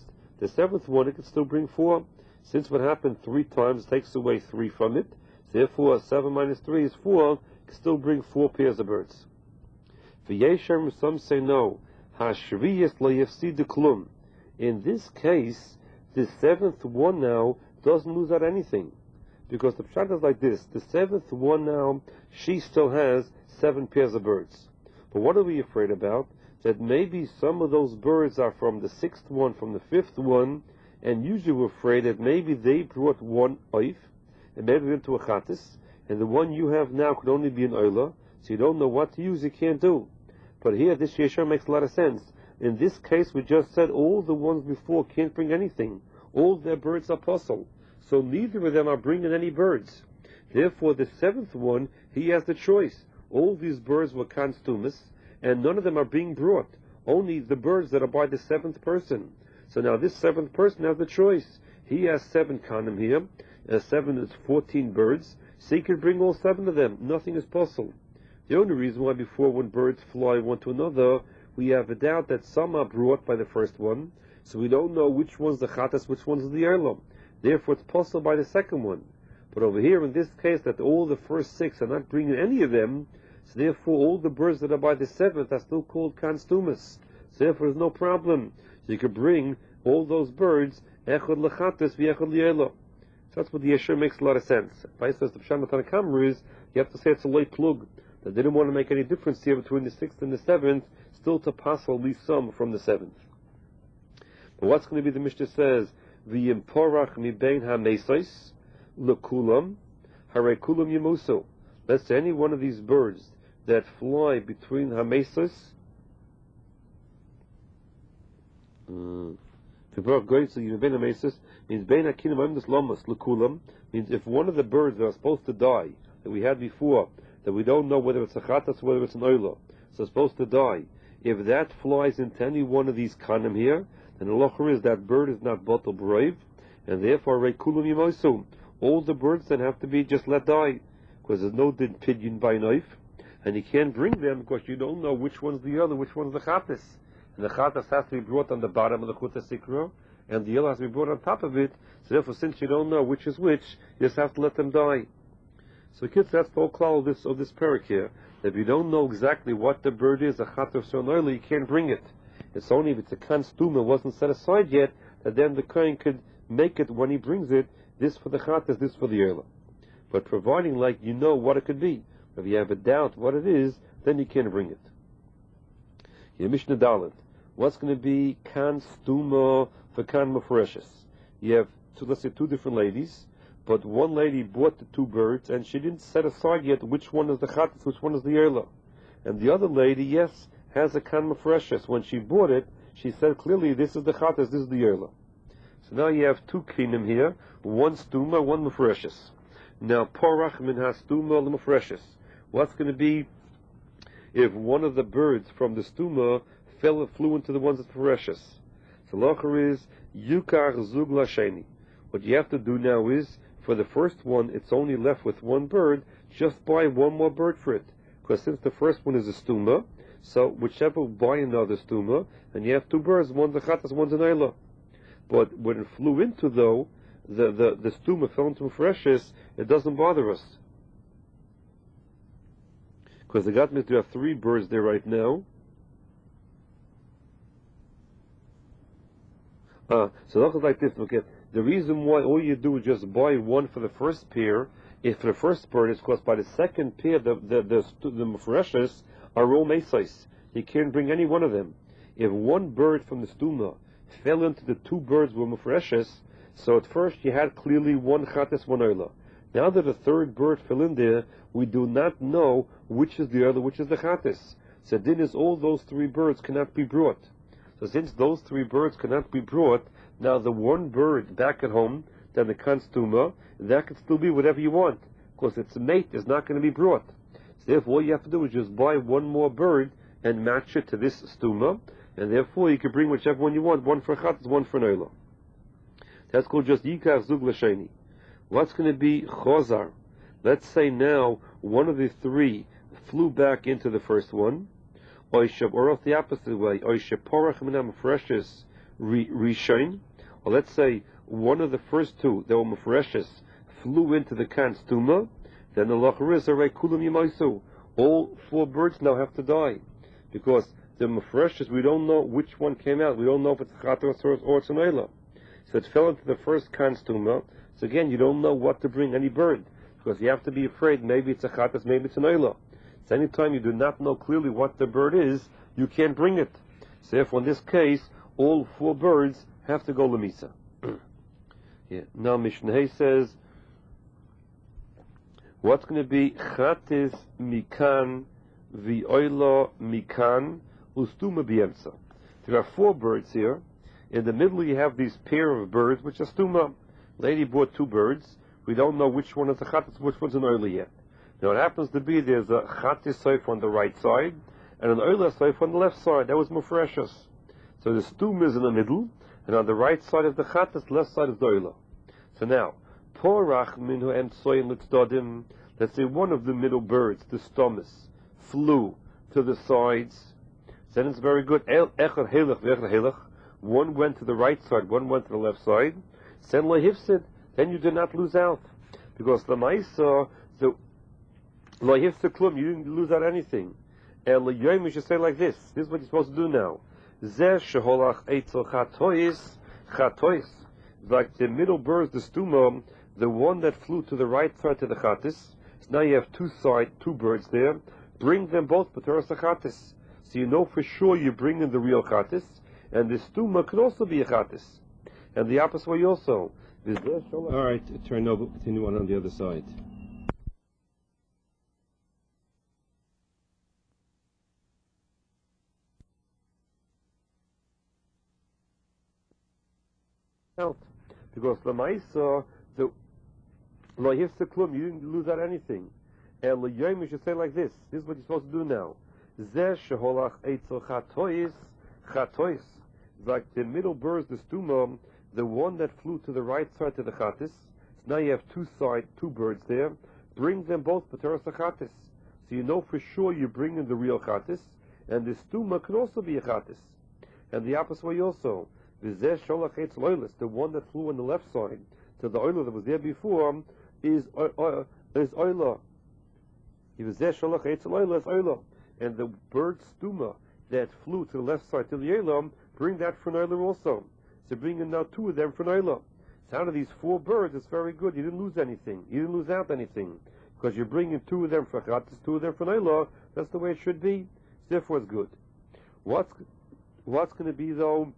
the seventh one it could still bring four. Since what happened three times takes away three from it, therefore seven minus three is four, it can still bring four pairs of birds. V'yeshem, some say no. Hashriyas lo yafsidu klum. In this case, the seventh one now doesn't lose out anything. Because the pshat is like this, the seventh one now, she still has seven pairs of birds. But what are we afraid about? That maybe some of those birds are from the sixth one, from the fifth one, and usually we're afraid that maybe they brought one oif, and maybe into a chatis, and the one you have now could only be an oila, so you don't know what to use, you can't do. But here, this yeshar makes a lot of sense. In this case, we just said all the ones before can't bring anything. All their birds are puzzle. So neither of them are bringing any birds. Therefore, the seventh one, he has the choice. All these birds were kanstumas, and none of them are being brought. Only the birds that are by the seventh person. So now this seventh person has the choice. He has seven kanim here. Uh, seven is fourteen birds. So he can bring all seven of them. Nothing is possible. The only reason why before when birds fly one to another, we have a doubt that some are brought by the first one. So we don't know which one's the chatas, which one's the elam. Therefore it's possible by the second one. But over here in this case that all the first six are not bringing any of them, so therefore all the birds that are by the seventh are still called kanstumas. So therefore there's no problem. So you could bring all those birds, echad lechatas v'echad li'ela. So that's what the yeshur makes a lot of sense. By says the pshat Tanakh is, you have to say it's a loy plug. That they didn't want to make any difference here between the sixth and the seventh, still to pass at least some from the seventh. But what's going to be the Mishnah says, v'yimporach mi bein ha-mesais, l'kulam, hare kulam yimusu. Let's say any one of these birds that fly between ha-mesais, uh, means bein ha-kinam amdas lamas, l'kulam, means if one of the birds that are supposed to die, that we had before, that we don't know whether it's a chatas or whether it's an oila, so it's supposed to die. If that flies into any one of these kanim here, then the locher is that bird is not bottle brave, and therefore reikulam yimosu. All the birds then have to be just let die, because there's no din pidyon by knife, and you can't bring them because you don't know which one's the other, which one's the chatas. And the chatas has to be brought on the bottom of the chuta sikra, and the other has to be brought on top of it. So therefore, since you don't know which is which, you just have to let them die. So kids, that's the whole klal of this of this parak here. That if you don't know exactly what the bird is, a chatas or an oila, you can't bring it. It's only if it's a kanstuma wasn't set aside yet, that then the kohen could make it when he brings it, this for the chatas, this for the oila. But providing like you know what it could be. If you have a doubt what it is, then you can't bring it. Here, Mishnah Dalet. What's going to be kanstuma for kan mafreshes? You have two, let's say two different ladies. But one lady bought the two birds, and she didn't set aside yet which one is the chatas, which one is the erla. And the other lady, yes, has a kan mafreshes. When she bought it, she said clearly, this is the chatas, this is the erla. So now you have two kinim here, one stuma, one mafreshes. Now, porach min ha-stuma l'mafreshes. What's going to be if one of the birds from the stuma fell, flew into the ones that's mafreshes? So locher is, yukar zug lasheni. What you have to do now is, for the first one, it's only left with one bird, just buy one more bird for it. Because since the first one is a stuma, so whichever buy another stuma, and you have two birds, one's a chatas, one's an ayla. But when it flew into, though, the, the, the stuma fell into mafreshes, it doesn't bother us. Because the God means you have three birds there right now. Uh, so look like this, okay. The reason why all you do is just buy one for the first pair, if for the first bird, is because by the second pair, the the the, the mafreshes are all mesais. You can't bring any one of them. If one bird from the stuma fell into the two birds with mafreshes, so at first you had clearly one chatas, one oila. Now that the third bird fell in there, we do not know which is the oila, which is the chatas. So then is all those three birds cannot be brought. So since those three birds cannot be brought, now the one bird back at home, then the kanstuma, that could still be whatever you want, because its mate is not going to be brought. So therefore all you have to do is just buy one more bird and match it to this stuma, and therefore you can bring whichever one you want, one for chatas, one for noila. That's called just yikar zug l'sheni. What's going to be chozar? Let's say now one of the three flew back into the first one, or off the opposite way, or porach min ha-mafreshes rishon, or let's say one of the first two, the Mufreshes, flew into the Kan Stuma, then the Lachariz are Kulam Yimaisu. All four birds now have to die. Because the Mufreshes, we don't know which one came out. We don't know if it's a Chatos or it's an Eila. So it fell into the first Kan Stuma. So again, you don't know what to bring any bird. Because you have to be afraid, maybe it's a Chatos, maybe it's an Eila. So anytime you do not know clearly what the bird is, you can't bring it. So therefore, in this case, all four birds have to go Lamisa. Yeah. Now Mishnah says, what's going to be Chatis Mikan V'oila Mikan Ustuma Biemsa? There are four birds here. In the middle you have these pair of birds which are Stuma. Lady bought two birds. We don't know which one is a Chatis, which one's an Oila yet. Now it happens to be there's a Chatis Seif on the right side and an Oila Seif on the left side. That was Mufreshus. So the Stuma is in the middle, and on the right side is the Chatis, left side is the Oila. So now, Porach minhu emtsoyin litzdadim. Let's say one of the middle birds, the stomus, flew to the sides. Then it's very good. Echad helach v'echad helach. One went to the right side, one went to the left side. Sen lahifsid. Then you did not lose out, because the ma'isa, the lahifsid klum, you didn't lose out anything. And layoim, you should say like this. This is what you're supposed to do now. Zeh sheholach eitzel chatois chatois. Like the middle birds, the stuma, the one that flew to the right side to the chatis. So now you have two side, two birds there. Bring them both b'teras chatis. So you know for sure you bring in the real chatis, and the stuma could also be a chatis, and the opposite way also. All right, turn over, continue on on the other side. Out. Because the Maisa, the Lohifsa Klum, you didn't lose out anything. And L'yom, you should say like this. This is what you're supposed to do now. Zeh sheholach eitzel chatois, chatois. Like the middle birds, the stuma, the one that flew to the right side to the chatis. So now you have two side, two birds there. Bring them both b'teras chatis. So you know for sure you bring in the real chatis, and the stuma could also be a chatis, and the opposite way also. The one that flew on the left side to the oila that was there before is uh, uh, is oila. And the bird stuma that flew to the left side to the oila, bring that for an oila also. So bring in now two of them for an oila. So out of these four birds, it's very good. You didn't lose anything. You didn't lose out anything, because you're bringing two of them for chatas, two of them for an oila. That's the way it should be. Therefore, it's good. What's what's going to be though?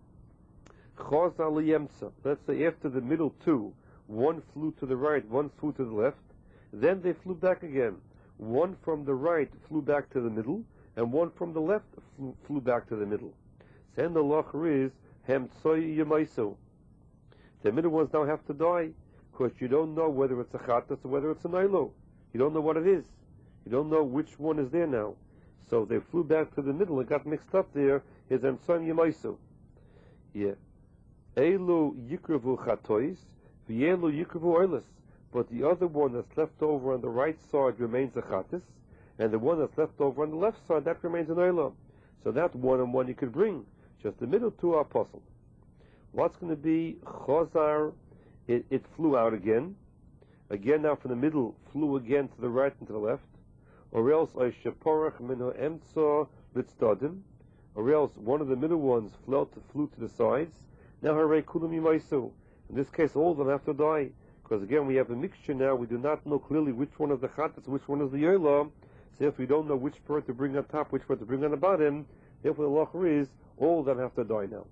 Let's say after the middle two, one flew to the right, one flew to the left, then they flew back again. One from the right flew back to the middle, and one from the left flew, flew back to the middle. Then the lacher is hem tsoy yemaiso. The middle ones now have to die, because you don't know whether it's a chatas or whether it's an oilo. You don't know what it is. You don't know which one is there now. So they flew back to the middle and got mixed up there. Is hem tsoy yemaiso. Yeah. Elu yikravu chatois, v'elu yikravu oilas. But the other one that's left over on the right side remains a chatis, and the one that's left over on the left side, that remains an oila. So that one and one you could bring. Just the middle two are puzzled. What's going to be chozar? It, it flew out again. Again now from the middle, flew again to the right and to the left. Or else oisheporach minho emtso litzdadim. Or else one of the middle ones flew to, flew to the sides. Now, hooray, kulam yimaisu. In this case, all of them have to die, because again, we have a mixture now. We do not know clearly which one is the chatas, which one is the yola. So if we don't know which bird to bring on top, which bird to bring on the bottom, therefore the lacher is all of them have to die now.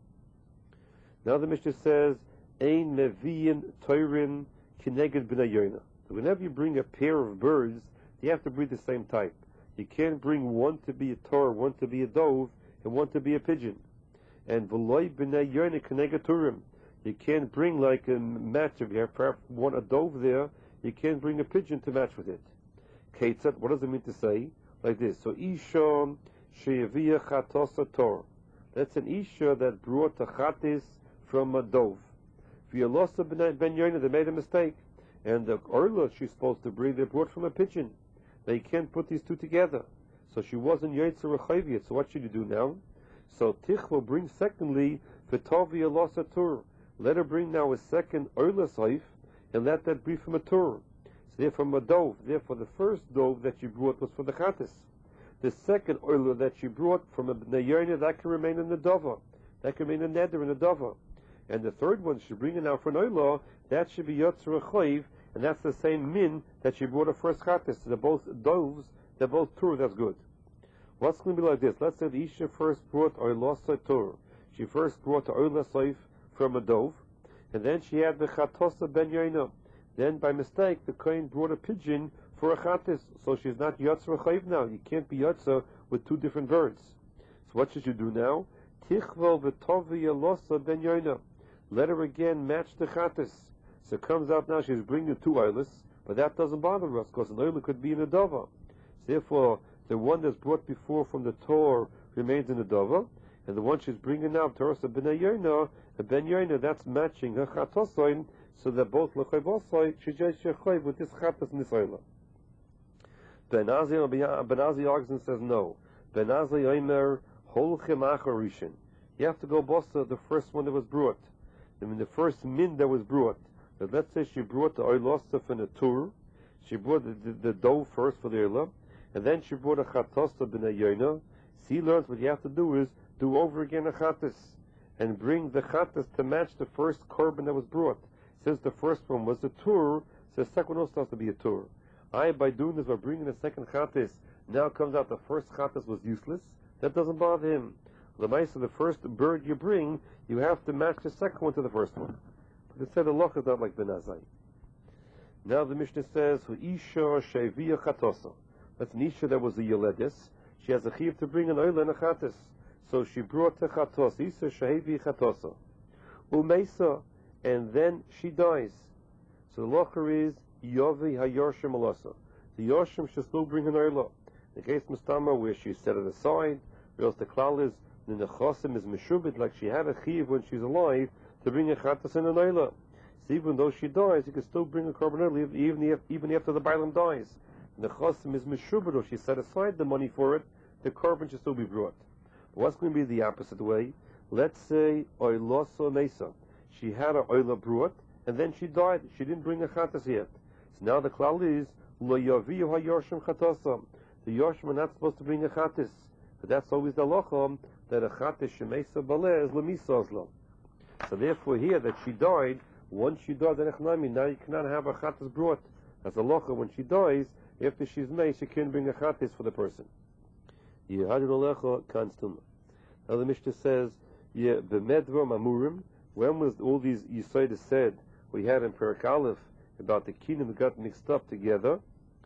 Now the Mishnah says, "Ein neviyin toirin kineged b'nei yoina." So whenever you bring a pair of birds, you have to bring the same type. You can't bring one to be a tor, one to be a dove, and one to be a pigeon. And v'loy b'nei yoina kenegaturim. You can't bring like a match. If you have perhaps one a dove there, you can't bring a pigeon to match with it. Ketzat, what does it mean to say? Like this. So isha she'avia chatosa tor. That's an isha that brought a chatis from a dove. V'yalosa b'nei ben yoina, they made a mistake. And the orla she's supposed to bring, they brought from a pigeon. They can't put these two together. So she wasn't yotzer rechayviyat. So what should you do now? So Tich will bring secondly V'tovi Alosa Tur. let her bring now a second oila soif, and let that be from a Torah. So therefore, a dove. Therefore, the first dove that she brought was for the Chattis. The second oila that she brought from a Bnei Yoina, that can remain in the dova. That can remain a neder in the dova. And the third one she's bringing now for an oila, that should be Yotzar Choiv, and that's the same min that she brought her first Chattis. So they're both doves, they're both Torah, that's good. What's going to be like this? Let's say the Isha first brought oila Torah. She first brought the oila soif from a dove, and then she had the Chatosa ben Yoina. Then by mistake, the Kohen brought a pigeon for a Chattis, so she's not Yotzar Choiv now. You can't be Yotzar with two different birds. So what should you do now? Tichvel v'tovi Yalosa ben Yoina. Let her again match the Chattis. So it comes out now she's bringing two oilas, but that doesn't bother us, because an oila could be in a dova. So therefore, the one that's brought before from the Torah remains in the dova, and the one she's bringing now, Torah ben Yoina, the ben Yoina, that's matching her Chatosoin, so that both L'chayvosoi, she just Shechayv with this Chattis and this oila. Ben Azi argues says no. Ben Azi Omer Holchem Acharishin. You have to go bossa the first one that was brought. I mean the first min that was brought. But let's say she brought the oilosaf in a tur. She brought the, the, the dough first for the oila, and then she brought a chatosa b'nei yoina. She learns what you have to do is do over again a chatis and bring the chatis to match the first korban that was brought. Since the first one was the tur, so the second one also has to be a tur. I, by doing this, by bringing the second chatis, now comes out the first chatis was useless. That doesn't bother him. The mice of the first bird you bring, you have to match the second one to the first one. But it said the loch is not like Ben Azai. Now the Mishnah says, Isha Shevia Chatosa. That's an Isha that was a Yoledis. She has a chiv to bring an oil and a chatis. So she brought the chatos, Isha Shevi Chatosa. Umesa, and then she dies. So the locher is Yovi Hayorshim Alasa. The Yorshim should still bring an oil. The case Mustama where she set it aside, whereas the klal is the nechosim is meshubit, like she had a chiv when she's alive to bring a chatas and an oila. So even though she dies, you can still bring a korban oila even if, even after the bailam dies. The nechosim is meshubit, or she set aside the money for it, the korban should still be brought. But what's going to be the opposite way? Let's say oiloso mesa. She had a oila brought, and then she died. She didn't bring a chatas yet. So now the klal is lo yaviyu hayorshim chatasa. The yorshim are not supposed to bring a chatis. But that's always the locham, that a chatis shemesa baleh is lemisozlo. So therefore here that she died, once she died, now you cannot have a chatis brought. As a locha, when she dies, after she's made, she can't bring a chatis for the person. Now the Mishnah says, b'medvar mamurim, when was all these Yisaitis said, we had in Perak Aleph, about the kingdom that got mixed up together,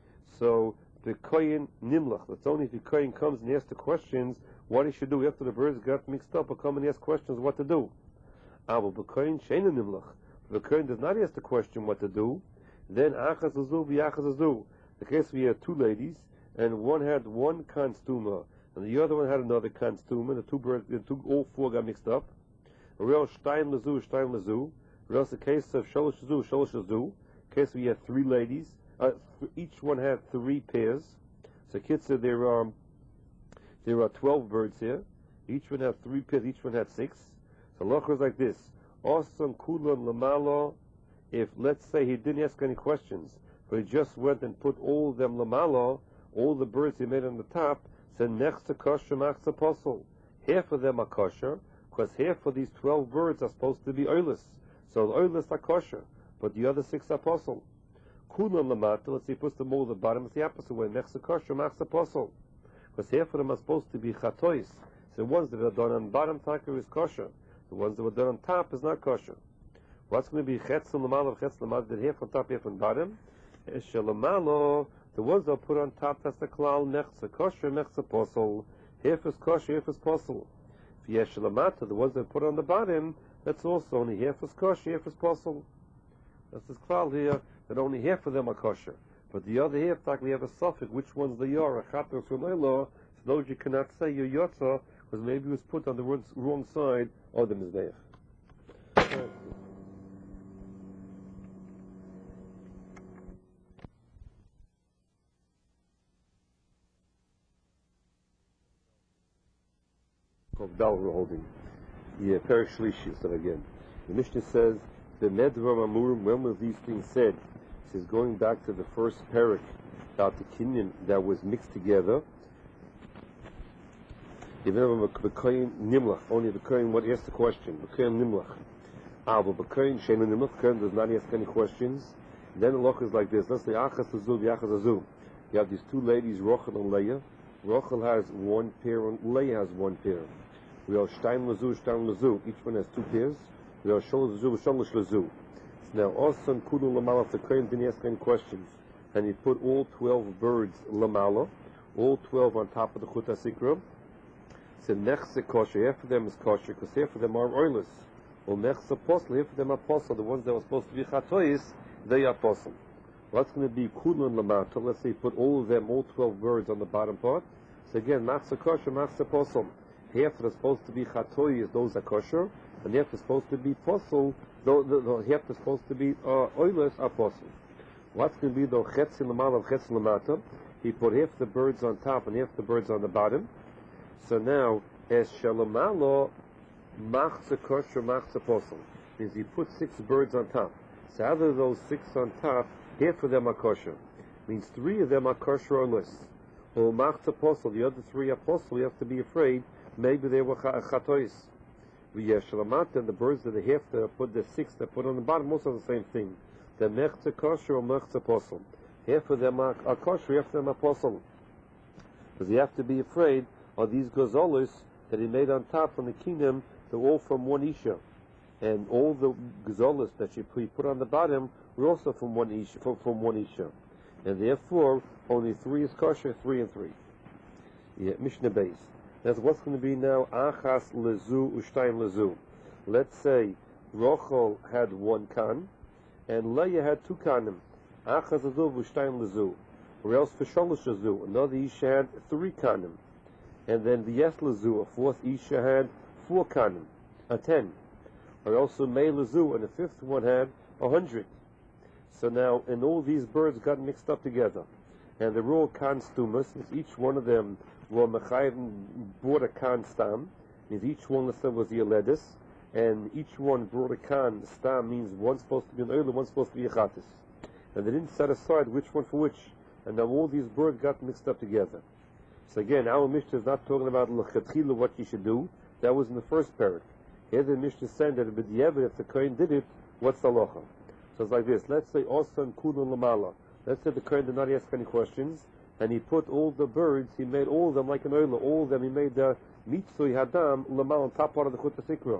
so the kohen nimlach, that's only if the kohen comes and asks the questions, what he should do after the birds got mixed up, or come and ask questions what to do. But the kohen sheina nimlach, if the kohen does not ask the question what to do, then achas azu v'achas azu. The case we had two ladies, and one had one kanstuma, and the other one had another kanstuma, and the two birds, the two, all four got mixed up. Real stein lazu, stein lazu. Real the case of sholosh azu, sholosh azu. Case we had three ladies, uh, th- each one had three pairs. So kids said there are there are twelve birds here. Each one had three pairs. Each one had six. So loch was like this: Awesome kulon lamalo. If let's say he didn't ask any questions, but he just went and put all of them lamalo, all the birds he made on the top, said next to kosher machs apostle. Half of them are kosher, because half of these twelve birds are supposed to be oilus. So the oilus are kosher, but the other six are apostle. Kulan lamata, let's say he puts them all at the bottom, it's the opposite way. Next to kosher machs apostle. Because half of them are supposed to be chatois. So the ones that are done on bottom taka is kosher. The ones that were done on top is not kosher. What's going to be chetz lamalo, chetz lamalo, that half on top, half on bottom? Eshalamalo, the ones that are put on top, that's the klal, next to kosher, next to apostle. Half is kosher, half is apostle. If yeshalamata, the ones that are put on the bottom, that's also only half is kosher, half is apostle. That's this klal here, that only half of them are kosher. But the other half, like we have a suffix, which ones they are, a chatos or noilo, so those you cannot say your yotza, because maybe it was put on the wrong, wrong side of the mizbeach. Of Dal we're holding. Yeah, Perek Shlishi, so again. The Mishnah says, the Medvar Amurim, when were these things said? It says, going back to the first parak about the kinyan that was mixed together. Even though B'koyin Nimlach, only B'koyin what asked the question, B'koyin Nimlach. Ah, but B'koyin Shein Nimlach, B'koyin does not ask any questions. And then the loch is like this. Let's say Achas Azul, Yachas Azul. You have these two ladies, Rochel and Leah. Rochel has one pair, and Leah has one pair. We have Shtaim Lazu, Shtaim Lazu. Each one has two pairs. We have Sholosh Lazu, Sholosh Lazu. Now, Osan Kudu Lamala, if the Kohen didn't ask any questions, and he put all twelve birds Lamala, all twelve on top of the Chut HaSikra, said Nechse kosher, half of them is kosher, because half of them are oilers. Or Nechse apostle, half of them are apostle, the ones that were supposed to be Chatois, they are apostle. What's going to be Kudlan Lamata? Let's say put all of them, all twelve birds on the bottom part. So again, Machse kosher, Machse apostle. Half that are supposed to be Chatois, those are kosher, and half is supposed to be apostle, the, the, the half is supposed to be uh, oilers, apostle. What's going to be the Chetzi Lamala, Chetzi Lamata? He put half the birds on top and half the birds on the bottom. So now, as Shalamalo, Machse kosher, Machse apostle, means he put six birds on top. So out of those six on top, half of them are kosher. Means three of them are kosher or less. Or Machse apostle, the other three apostle, you have to be afraid, maybe they were chatois. V'yesh shalamata, and the birds that they have to put, the six that put on the bottom, also the same thing. The mechze kosher or mechze apostle. Half of them are, are kosher, half of them are apostle. Because you have to be afraid of these gazolas that he made on top from the kingdom, they're all from one isha. And all the gazolas that you put on the bottom were also from one isha, from, from one isha. And therefore, only three is kosher, three and three. Yeah, Mishnah Beis. That's what's going to be now, Achas lezu ushtayim lezu. Let's say Rochel had one kan, and Leah had two kanim. Achas lezu ushtayim lezu. Or else for sholosh lezu, another isha had three kanim. And then the yes lezu, a fourth isha had four kanim, a ten. Or also May lezu, and the fifth one had a hundred. So now, and all these birds got mixed up together. And they're all kan stumas, each one of them were Mechayiv brought a kan stam, means each one of them was the Aledis, and each one brought a kan stam, means one's supposed to be an Oiler, one's supposed to be a Chatis. And they didn't set aside which one for which, and now all these birds got mixed up together. So again, our Mishnah is not talking about L'chatchila, what you should do. That was in the first parak. Here the Mishnah said that if the Kohen did it, what's the halacha? So it's like this. Let's say Osan Kudun Lamala. Let's say the Kohen did not ask any questions, and he put all the birds, he made all of them like an oiler, all of them, he made the mitzui hadam lamal on top part of the chut hasikra.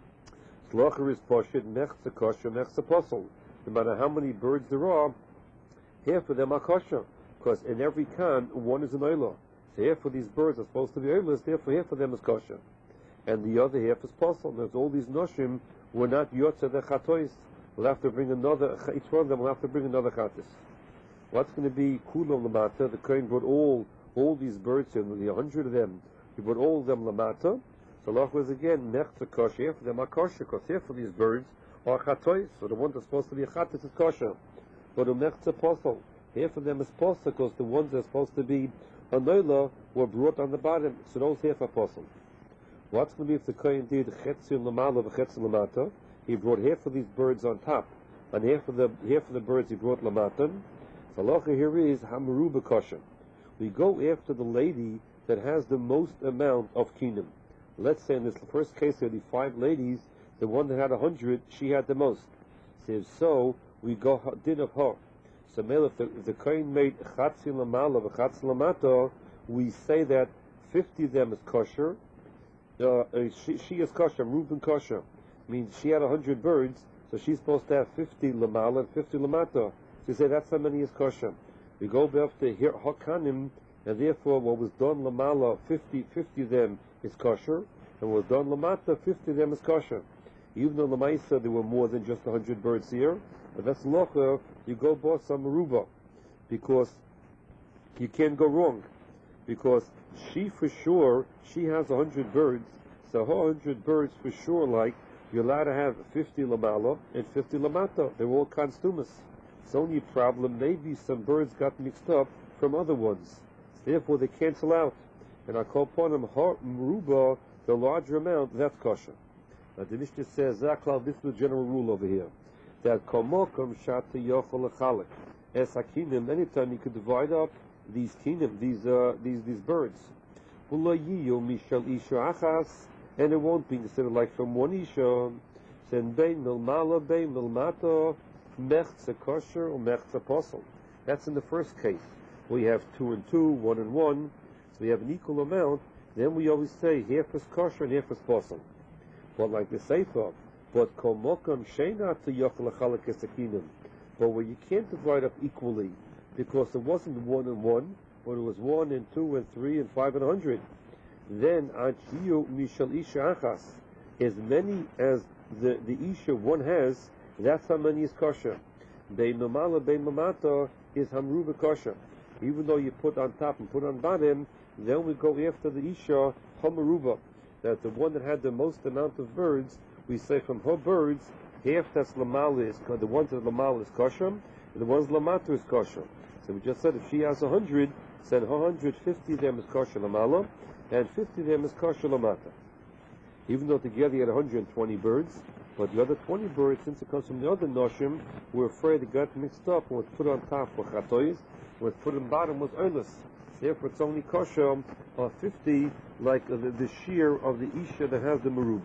Slocher is poshit, mechze kosher, mechze apostle. No matter how many birds there are, half of them are kosher, because in every kan, one is an oiler. So half of these birds are supposed to be oilers, therefore half of them is kosher. And the other half is apostle. There's all these noshim were not yotze the chatois. We'll have to bring another, each one of them will have to bring another chatis. What's going to be kulam lamata? The Kohen brought all all these birds in, the hundred of them. He brought all of them lamata. So Allah was again mechza kosher. Half of them are kosher, because half of these birds are chatois. So the one that's supposed to be a chatis is kosher. But a mechza apostle, half of them is apostle, because the ones that are supposed to be a noila were brought on the bottom. So those half apostle. What's going to be if the Kohen did chetzi lamala v'chetzi lamata? He brought half of these birds on top, and half of the half of the birds he brought lamata. The halacha here is Hamaruba kosher. We go after the lady that has the most amount of kinim. Let's say in this first case there are the five ladies, the one that had a hundred, she had the most. So if so, we go din of her. So male, if the, if the Kohen made chatzi lamala v'chatzi lamata, we say that fifty of them is kosher. Uh, uh, she, she is kosher, Reuben kosher. Means she had a hundred birds, so she's supposed to have fifty lamala and fifty lamata. So you say that's how many is kosher. We go back to here hakanim, and therefore what was done lamala, fifty, fifty of them is kosher, and what was done lamata, fifty of them is kosher. Even though lamaisa there were more than just a hundred birds here, but that's locha. You go boss some maruba, because you can't go wrong, because she for sure she has a hundred birds, so her hundred birds for sure, like you're allowed to have fifty lamala and fifty lamata. They're all constumas. It's only a problem, maybe some birds got mixed up from other ones. Therefore, they cancel out. And I call upon them, Ruba, the larger amount, that's kosher. But the Mishnah says, Zaklal, this is the general rule over here, that komokom shata yochol lechalek. As hakinim, anytime you could divide up these kinim, these uh, these these birds. Ulo yiyu mishal isha achas, and it won't be considered like from one isha. Sen bein milmala bein milmato mechza kosher or mechza posel. That's in the first case. We have two and two, one and one, so we have an equal amount. Then we always say half is kosher and half is posel. But like the Sefer, but komokam sheina to yochel lechalek esakinim. But where you can't divide up equally, because it wasn't one and one, but it was one and two and three and five and a hundred. Then achiyu mishal isha achas, as many as the the isha one has, that's how many is kosher. Bein nomala bein mamata is hamruba kosher. Even though you put on top and put on bottom, then we go after the isha hamaruba. That the one that had the most amount of birds, we say from her birds, half that's lamal is, the ones that lamal is kosher, and the ones lamata is kosher. So we just said if she has a hundred, said her hundred, fifty of them is kosher lamala, and fifty of them is kosher lamata. Even though together you had one hundred twenty birds, but the other twenty birds, since it comes from the other noshim, we're afraid it got mixed up, and was put on top for chatois, was put on bottom was oilus. Therefore it's only kosher of fifty, like uh, the, the shear of the isha that has the maruba.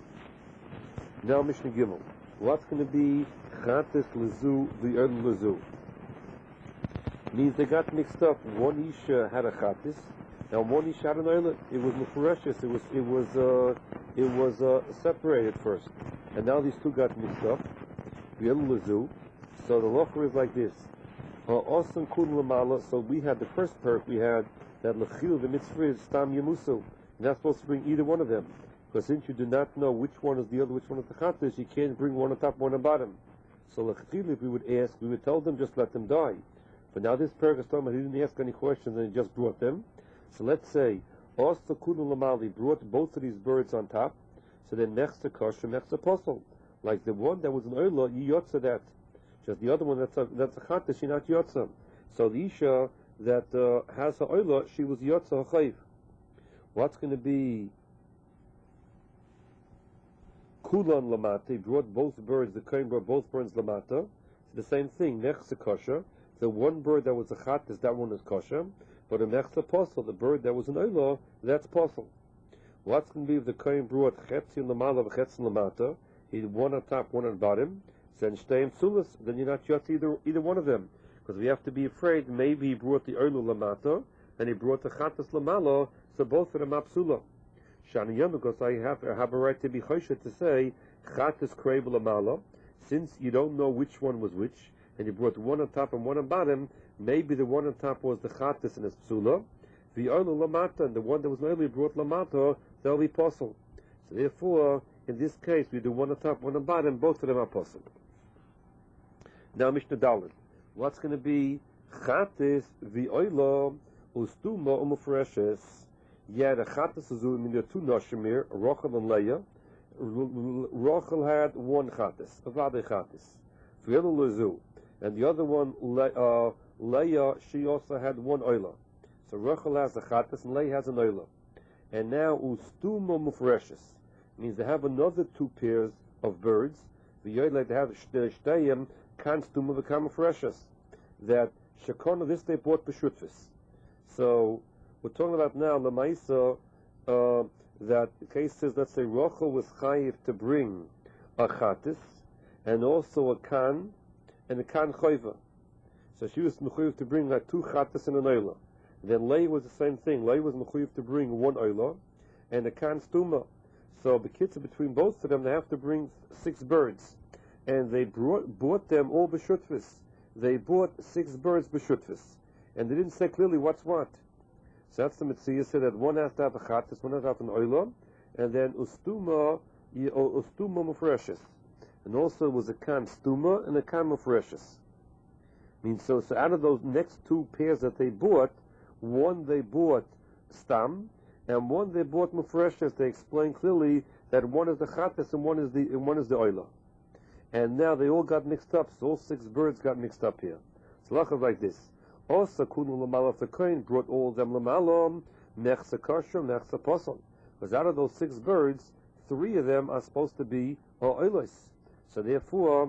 Now Mishnah Gimel. What's going to be chatis lezu v'yod lezu? Means they got mixed up. One isha had a chatis, and one isha had an oilet. It was mufareshis. It was it was uh, it was uh, separated first, and now these two got mixed up. V'yod lezu. So the locher is like this. Awesome kun lamala. So we had the first perk. We had that lechil the mitzvah is stam yemusu. You're not supposed to bring either one of them, because since you do not know which one is the other, which one is the chatas, you can't bring one on top, one on bottom. So lechil, if we would ask, we would tell them just let them die. But now this perk is talking about he didn't ask any questions and he just brought them. So let's say also kun lamali brought both of these birds on top. So then mechza kosher, mechza posel. Like the one that was an oila, you yotza that. Just the other one that's a, that's a chatas, she not yotza. So the isha that uh, has a oila, she was yotza chayv. What's going to be kulan lamata? He brought both birds. The kohen brought both birds lamata. It's the same thing. Mechza kosher. The one bird that was a chatas, that one is kosher. But a mechza posel, the bird that was an oila, that's posel. What's going to be if the kohen brought chetzi lamala v'chetzi lamata? He one on top, one on bottom. Then shteim sulas. Then you're not yotzi either either one of them, because we have to be afraid. Maybe he brought the oila lamata and he brought the chatas lamala. So both of them apsula. Shaniyam, because I have, I have a right to be choshet to say chatas kreiv lamala, since you don't know which one was which, and you brought one on top and one on bottom. Maybe the one on top was the chatas and it's psula. The oila lamata, and the one that was earlier brought lamata, they'll be posel. So therefore, in this case, we do one on top, one on bottom. Both of them are posel. Now Mishnah Dalet. What's going to be chatas v'oila ustuma umufreshes? Yeah, the chatas is in the two noshimir, Rochel and Leah. Rochel had one chatas, a vade chatas. V'yelu lezu, and the other one, Le, uh, Leah, she also had one oila. So Rochel has a chatas and Leah has an oila. And now ustuma mufreshes means they have another two pairs of birds. V'yoyle they have shteyim kan stuma v'kam mufreshes. That shekona this they bought b'shutfis. So we're talking about now Lamaisa, uh, that the case says, let's say Rochel was chayiv to bring a chatis and also a kan and a kan chayva. So she was mechuyev to bring like two chatis and an oila. Then Leah was the same thing. Leah was mechuyev to bring one oila and a kan stuma. So the kids between both of them, they have to bring six birds, and they brought bought them all b'shutfis. They bought six birds b'shutfis, and they didn't say clearly what's what. So that's the Mitzvah said that one has to have a chatas, one has to have an oila, and then ustuma, ustuma mufreshes. And also it was a kan stuma and a kan mufreshes. Means so, so out of those next two pairs that they bought, one they bought stam, and one they bought mufreshes. They explain clearly that one is the chatas and one is the and one is the oila. And now they all got mixed up, so all six birds got mixed up here. So lachav like this. Also, kunu lamala of the kohen brought all of them lamalom, mechza kosher, mechza posel. Because out of those six birds, three of them are supposed to be uh, oilos. So therefore,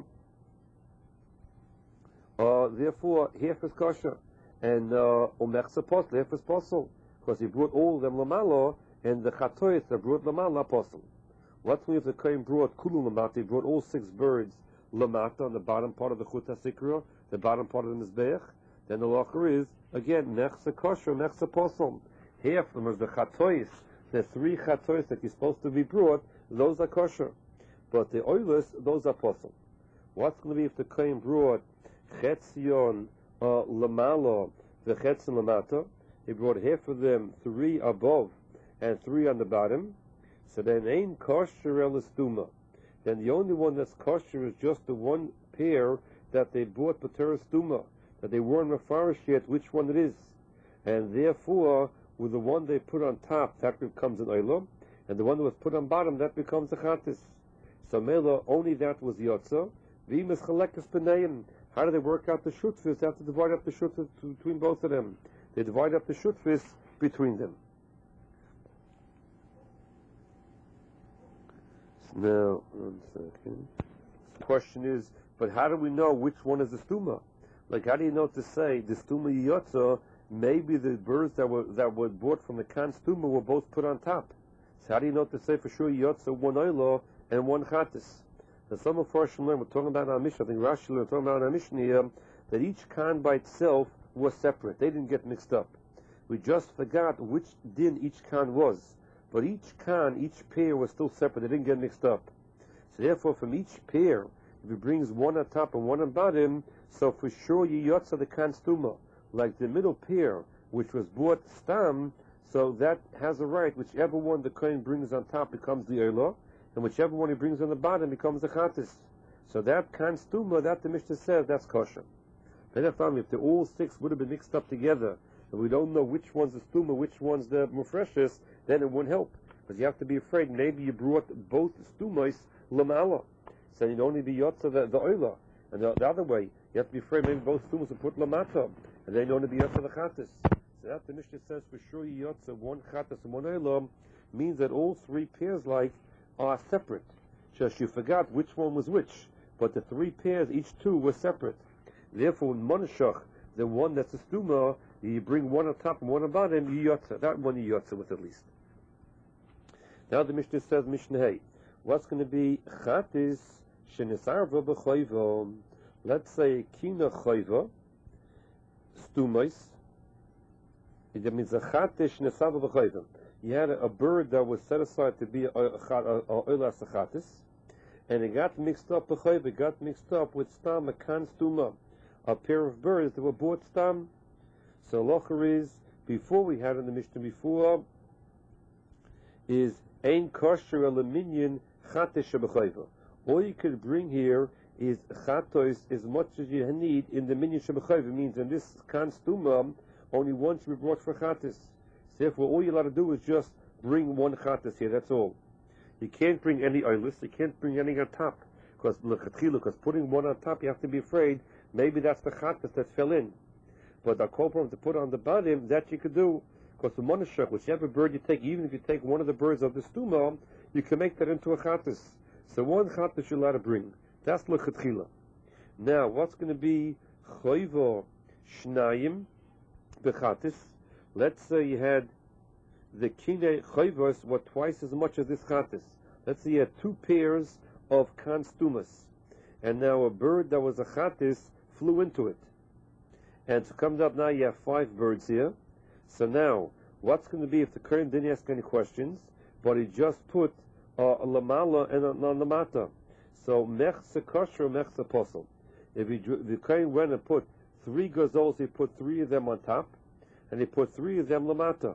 uh, therefore, half is kosher. And umechsa posel, half is posel. Because he brought all of them lamala, and the chatois that brought lamala posel. What's when if the Kohen brought kulu lamata, he brought all six birds lamata on the bottom part of the chut hasikra, the bottom part of the mizbeach, then the locher is, again, nechsa kosher, nechsa posel. Half of them is the chatois, the three chatois that he's supposed to be brought, those are kosher. But the oilers, those are posel. What's going to be if the Kohen brought chetzion uh, lamalo, the chetzion lamata, he brought half of them, three above and three on the bottom, so then ain't kosher elastuma. Then the only one that's kosher is just the one pair that they bought patera stuma, that they weren't mafarish yet which one it is. And therefore, with the one they put on top, that becomes an oilam, and the one that was put on bottom, that becomes a chatis. So mela, only that was yotza. V'im chalekes b'neim. How do they work out the shutfis? They have to divide up the shutfis between both of them. They divide up the shutfis between them. Now, one second. The question is, but how do we know which one is the stuma? Like, how do you know to say the stuma yotza? Maybe the birds that were that were bought from the kan stuma were both put on top. So how do you know to say for sure yotza one oilo and one chatis? The some of Farshim learn, we're talking about our Mishnah, I think Rashi learned, we're talking about our Mishnah here, that each kan by itself was separate. They didn't get mixed up. We just forgot which din each kan was. But each kan, each pair was still separate. They didn't get mixed up. So therefore, from each pair, if it brings one on top and one on bottom, so for sure you yotza the kan stuma. Like the middle pair, which was bought stam, so that has a right, whichever one the kohen brings on top becomes the olah, and whichever one he brings on the bottom becomes the chatis. So that kan stuma, that the Mishnah says, that's kosher. Then if the all six would have been mixed up together, and we don't know which one's the stuma, which one's the mufreshes, then it wouldn't help. Because you have to be afraid, maybe you brought both stumas lamala. So you'd only be yotza the, the oila. And the, the other way, you have to be afraid maybe both stumas will put lamata, and then you'd only be yotza the chatis. So that the Mishnah says for sure you yotza one chatis and one oila, means that all three pairs like are separate. Just you forgot which one was which, but the three pairs, each two, were separate. Therefore, in Monashach, the one that's a stuma, you bring one on top and one on bottom, you yotza. That one you yotza with at least. Now the Mishnah says, Mishnah Hey, what's going to be chatis shenisarva b'choiva? Let's say kina choiva, stumais. That means a chatis shenisarva b'choiva. You had a, a bird that was set aside to be a oilas chatis, and it got mixed up b'choiva. It got mixed up with stam a kan stuma, a pair of birds that were bought stam. So locher is, before we had in the Mishnah before, is ein kosher aluminium chatos shebechayva. All you could bring here is chatos as much as you need in the minyan shebechayva. Means in this kan stuma, only one should be brought for chatos. Therefore, all you're allowed to do is just bring one chatos here. That's all. You can't bring any oilus. You can't bring any on top, because because putting one on top, you have to be afraid maybe that's the chatos that fell in. But the korban to put on the bottom, that you could do, because the monashach, whichever bird you take, even if you take one of the birds of the stuma, you can make that into a chatis. So one chatis you're allowed to bring. That's lechatchila. Now, what's going to be choiva shnayim bechatis? Let's say you had the kine choivos were twice as much as this chatis. Let's say you had two pairs of kan stumas, and now a bird that was a chatis flew into it. And to come up now, you have five birds here. So now, what's going to be if the Kohen didn't ask any questions, but he just put uh, a lamala and a, a lamata? So mechse kosher, mechse posel. If he, the Kohen went and put three gazelles, he put three of them on top, and he put three of them lamata.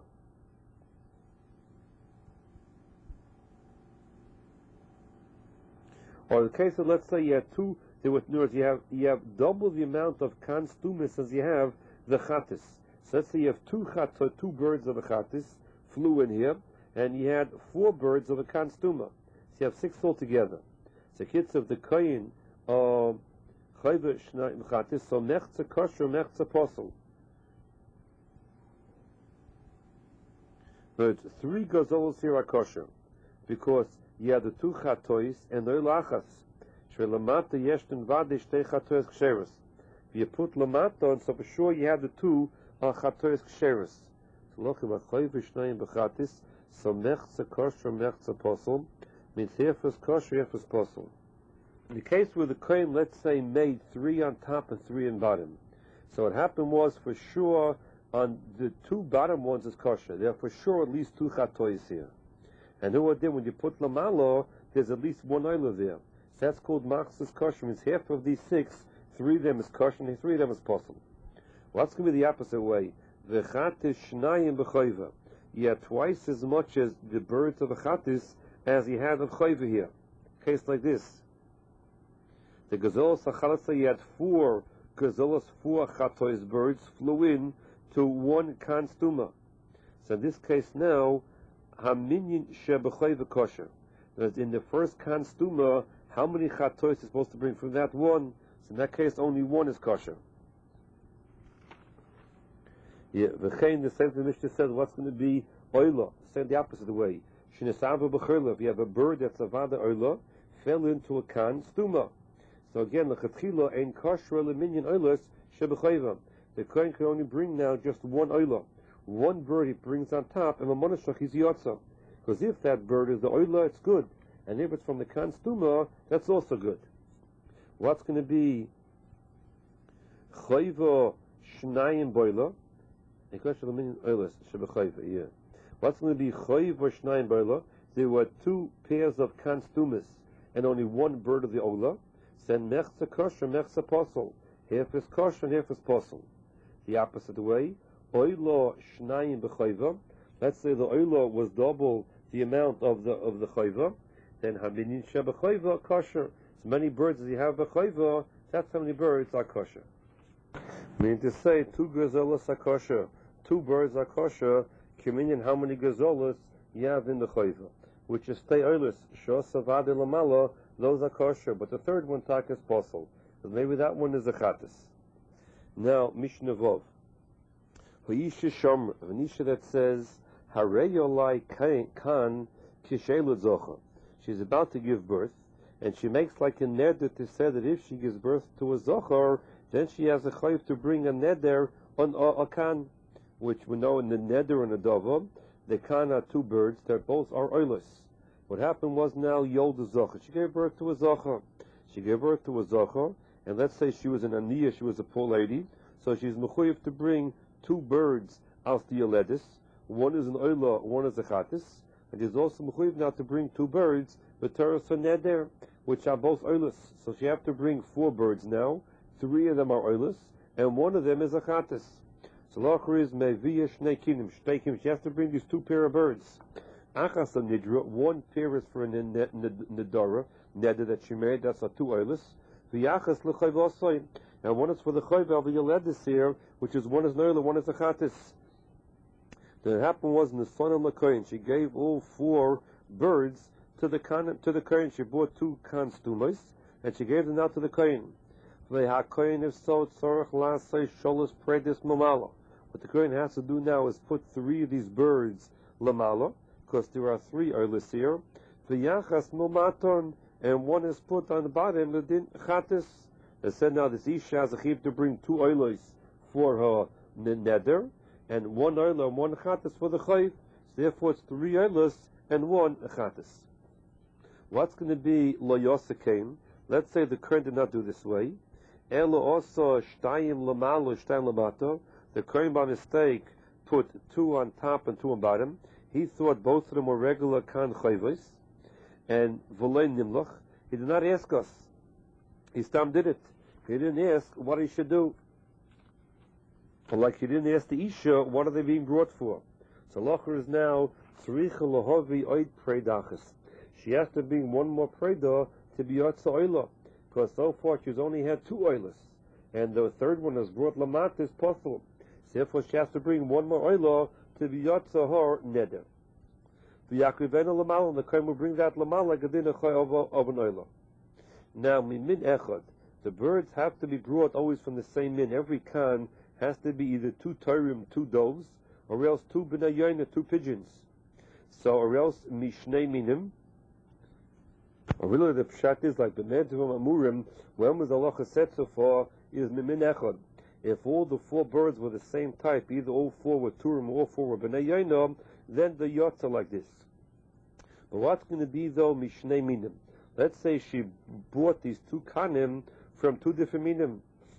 Or the case of, let's say you had two. There were, you have you have double the amount of kan stumis as you have the chatis. So let's say you have two chat, so two birds of a chatis flew in here, and you had four birds of a kan stuma. So you have six altogether. So kids of the koyin of chayva shnayim chatis, so mechza kosher, mechza posel. But three gazelles here are kosher, because you have the two chatois and the lachas. Shvelamata yeshtin vade shtei chatois ksheres. If you put lamata on, so for sure you have the two uh, chatois ksheres. So look at choy v'shnayim b'chatis, so mechza kosher mechza posel, means hefes kosher hefes posel. In the case where the kohen, let's say, made three on top and three on bottom. So what happened was, for sure, on the two bottom ones is kosher. There are for sure at least two chatois here. And who did when you put lamalo, there's at least one oila there. So that's called machzas kosher. Means half of these six, three of them is kosher, and three of them is possible. What's going to be the opposite way? The chatis shnayim b'choiva. You have twice as much as the birds of the chatis as you had of choiva here. Case like this. The gazolas achalasa, you had four gazolas, four chatois birds flew in to one kan stuma. So in this case now, haminyan shebechayva kosher. Because in the first kan stuma, how many chatois is supposed to bring from that one? So in that case, only one is kosher. Yeah, v'chein, the same thing the Mishnah says, what's going to be oila? Same the opposite way. Shinesava b'chayla, if you have a bird that's avada oila, fell into a kan stuma. So again, l'chatchila ein kosher leminyan oilas shebechayva. The kohen can only bring now just one oila. One bird he brings on top, and a monashach is yotza. Because if that bird is the oila, it's good. And if it's from the kan stuma, that's also good. What's going to be chayva shnayim boila? What's going to be chayva shnayim boila? There were two pairs of kan stumas, and only one bird of the oila. Then mechza kosher, mechza posel. Half is kosher and half is posel. The opposite way, oila shnayim b'chayva. Let's say the oila was double the amount of the of the chayva. Then habinin shebechayva kosher. As many birds as you have b'chayva, that's how many birds are kosher. Meaning to say, two gazolas are kosher, two birds are kosher. Communion, how many gazolas you have in the chayva, which is stay oilis shosavad lamala. Those are kosher, but the third one tak is posel. Maybe that one is a chatis. Now, Mishnah Vov. Hoyisha Shomer, Venisha that says, Hareyolai kan kishelu zocha. She's about to give birth, and she makes like a neder to say that if she gives birth to a zochar, then she has a chayv to bring a neder on a, a kan, which we know in the neder and the dova, the kan are two birds that both are oilus. What happened was now Yolda Zocha. She gave birth to a Zocha. She gave birth to a Zocha, and let's say she was an Aniyah, she was a poor lady, so she's mechuyev to bring two birds out the Yoledis. One is an Oila, one is a Chatis, and she's also mechuyev now to bring two birds, the Teres Neder, which are both Oilas. So she have to bring four birds now. Three of them are Oilas, and one of them is a Chatis. So Lachar is Meviya Shnei Kinim, Shteikim. She has to bring these two pair of birds. Achas nidra, one pair is for a nidara, neder that she made, that's a two oilis. V'yachas l'chayv osoy, and one is for the chayv of the yoledis here, which is one is noila, one is a chatis. What happened was in the son of the kohen, she gave all four birds to the kan, to the kohen. She bought two kan stumas, and she gave them out to the kohen. V'ha kohen if so tzorach lasay sholos predis mamala. What the kohen has to do now is put three of these birds lamala, because there are three oilis here. The yachas mumaton, and one is put on the bottom, the din chatis. They said now this isha has a chiyuv to bring two oilis for her neder, and one oila and one chatis for the chayv. So therefore it's three oilis and one chatis. What's going to be lo yosekain? Let's say the kohen did not do this way. Elo also shtayim lamalo shtayim lamato. The kohen by mistake put two on top and two on bottom. He thought both of them were regular kan chayvos, and v'lei nimlach. He did not ask us. He stam did it. He didn't ask what he should do. Like he didn't ask the isha, what are they being brought for? So Lachar is now tzricha lahavi oid predachas. She has to bring one more preda to be yotza oila, because so far she's only had two oilas, and the third one is brought lamat is possible. So therefore she has to bring one more oila to be yotza her neder. The yakrivena lamal, and the kohen will bring that lamal like a dinner chay of an oila. Now min echad, the birds have to be brought always from the same min. Every kan has to be either two torim, two doves, or else two b'nai yonah, two pigeons. So or else mishnei minim, Or really the pshat is like the Nedrim Amurim, when was the halacha set so far, is Mimin Echad. If all the four birds were the same type, either all four were Turim or all four were B'nai Yaina, then the yachts are like this. But what's going to be though Mishnei Minim? Let's say she bought these two kanim from two different minim.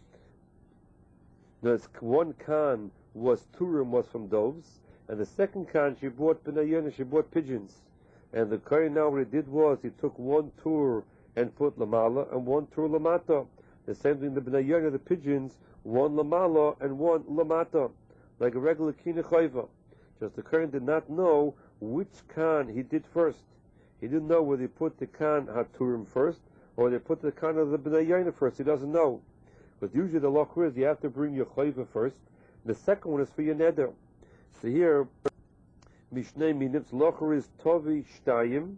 There's one kan was Turim, was from doves, and the second kan she bought B'nai Yaina, she bought pigeons. And the Kohen now what he did was he took one tur and put Lamala and one tur Lamata. The same thing the B'nai Yaina, the pigeons, one Lamala and one Lamata, like a regular Kina Chayva. Just the Kohen did not know which kan he did first. He didn't know whether he put the kan HaTurim first or they put the kan of the B'nai Yaina first. He doesn't know. But usually the law is you have to bring your Chayva first. The second one is for your Neder. So here, Mishnei Minim, Locher is Tovi Shtayim.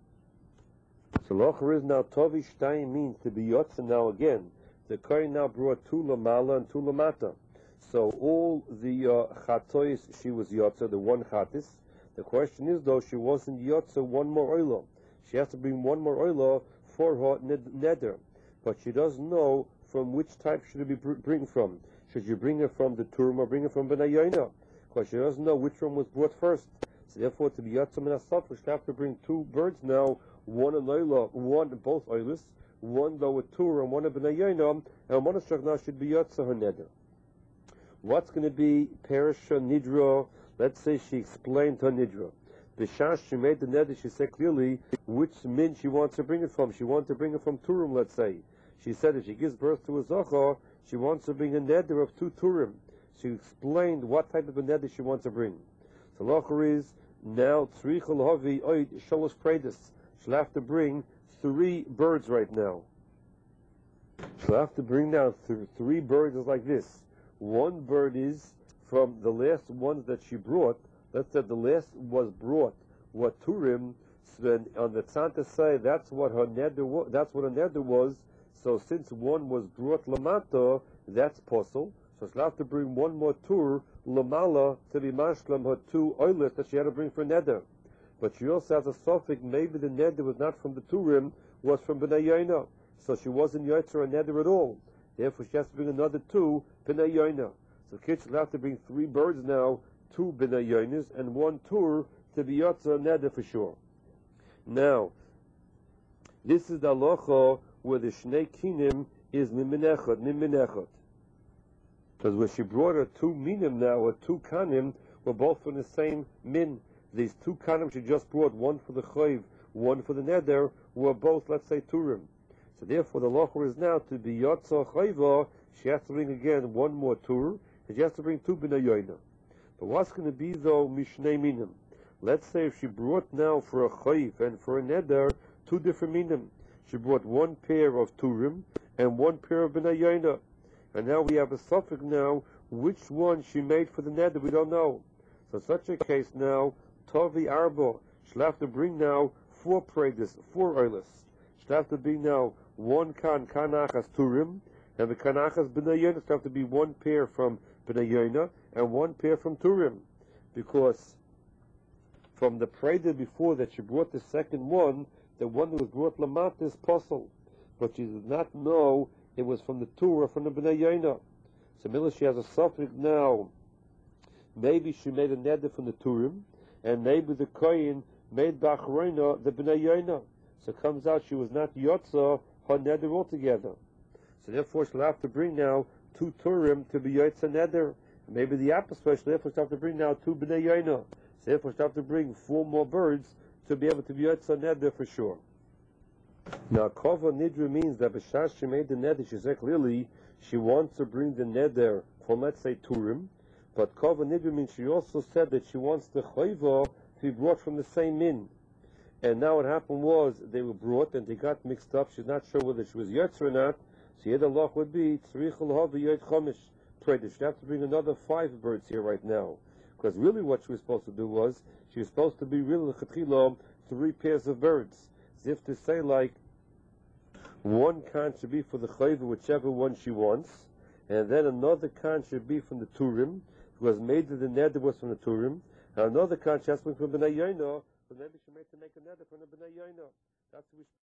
So Locher is now Tovi Shtayim means to be Yotze now again. The Kohen now brought two Lamala and two Lamata. So all the uh, Chatois she was Yotze, the one Chatis. The question is though, she wasn't Yotze one more Oilo. She has to bring one more Oilo for her Neder. But she doesn't know from which type should it be bring from. Should you bring her from the Turim or bring her from B'nai Yaina? Because she doesn't know which one was brought first. So therefore, to be Yatzam and Asaf, we should have to bring two birds now, one an Oila, one both Oilis, one though a Tur and one a B'nai Yaina, and one of now should be Yatzah her Neder. What's going to be Perisha Nidra? Let's say she explained her Nidra. The Shash, she made the Neder, she said clearly which min she wants to bring it from. She wants to bring it from Turim, let's say. She said if she gives birth to a Zochar, she wants to bring a Neder of two Turim. She explained what type of a neder she wants to bring. So Locher is now Tzrichel Havi Oid Shalosh Predis. She'll have to bring three birds right now. She'll have to bring now th- three birds like this. One bird is from the last ones that she brought. Let's say the last was brought what Turim. So then on the Tzanta side, that's what her neder was. That's what her neder was. So since one was brought Lamata, that's possible. So she'll have to bring one more tur, Lamala, to be mashlam her two oilers that she had to bring for Neder. But she also has a suffix, maybe the Neder was not from the Turim, was from B'nai Yaina. So she wasn't Yotzer or Neder at all. Therefore she has to bring another two, B'nai Yaina. So kids will have to bring three birds now, two B'nai Yainas, and one tur to be Yotzer or Neder for sure. Now, this is the halacha where the Shnei Kinim is Mimin Echad, Mimin Echad. Because when she brought her two minim now, or two kanim, were both from the same min. These two kanim she just brought, one for the chayv, one for the neder, were both, let's say, turim. So therefore the locher is now to be yotza chayva, she has to bring again one more tur, and she has to bring two b'nai yoina. But what's going to be though mishnei minim? Let's say if she brought now for a chayv and for a neder, two different minim. She brought one pair of turim and one pair of b'nai yoina. And now we have a suffix now, which one she made for the neder, we don't know. So in such a case now, Tovi Arba, she'll have to bring now four predis, four oilers. She'll have to bring now one kan, kanachas turim, and the kanachas b'nai yoina, she'll have to be one pair from b'nai yoina, and one pair from turim. Because from the predis before that she brought the second one, the one that was brought lamata is possible. But she did not know it was from the Tur or from the B'nai Yaina. So Mila, she has a suffix now. Maybe she made a neder from the Turim, and maybe the Kohen made B'achroina the B'nai Yaina. So it comes out she was not Yotza, her neder altogether. So therefore she'll have to bring now two Turim to be Yotza neder. Maybe the opposite, she'll therefore she'll have to bring now two B'nai Yaina. So therefore she'll have to bring four more birds to be able to be Yotza neder for sure. Now, Kova Nidra means that B'shas she made the neder, she said clearly she wants to bring the neder from, let's say, Turim, but Kova Nidra means she also said that she wants the Chayva to be brought from the same min. And now what happened was, they were brought and they got mixed up, she's not sure whether she was Yotzer or not, so here the loch would be, Tzrichel Havi Yot Chomish, Predish. She'd have to bring another five birds here right now. Because really what she was supposed to do was, she was supposed to be really, three pairs of birds. As if to say like, one kan should be for the chayva, whichever one she wants, and then another kan should be from the turim, because maybe the neder was from the turim, and another kan should be from the b'nai yaina, so maybe she made to make a neder from the b'nai yaina. That's what we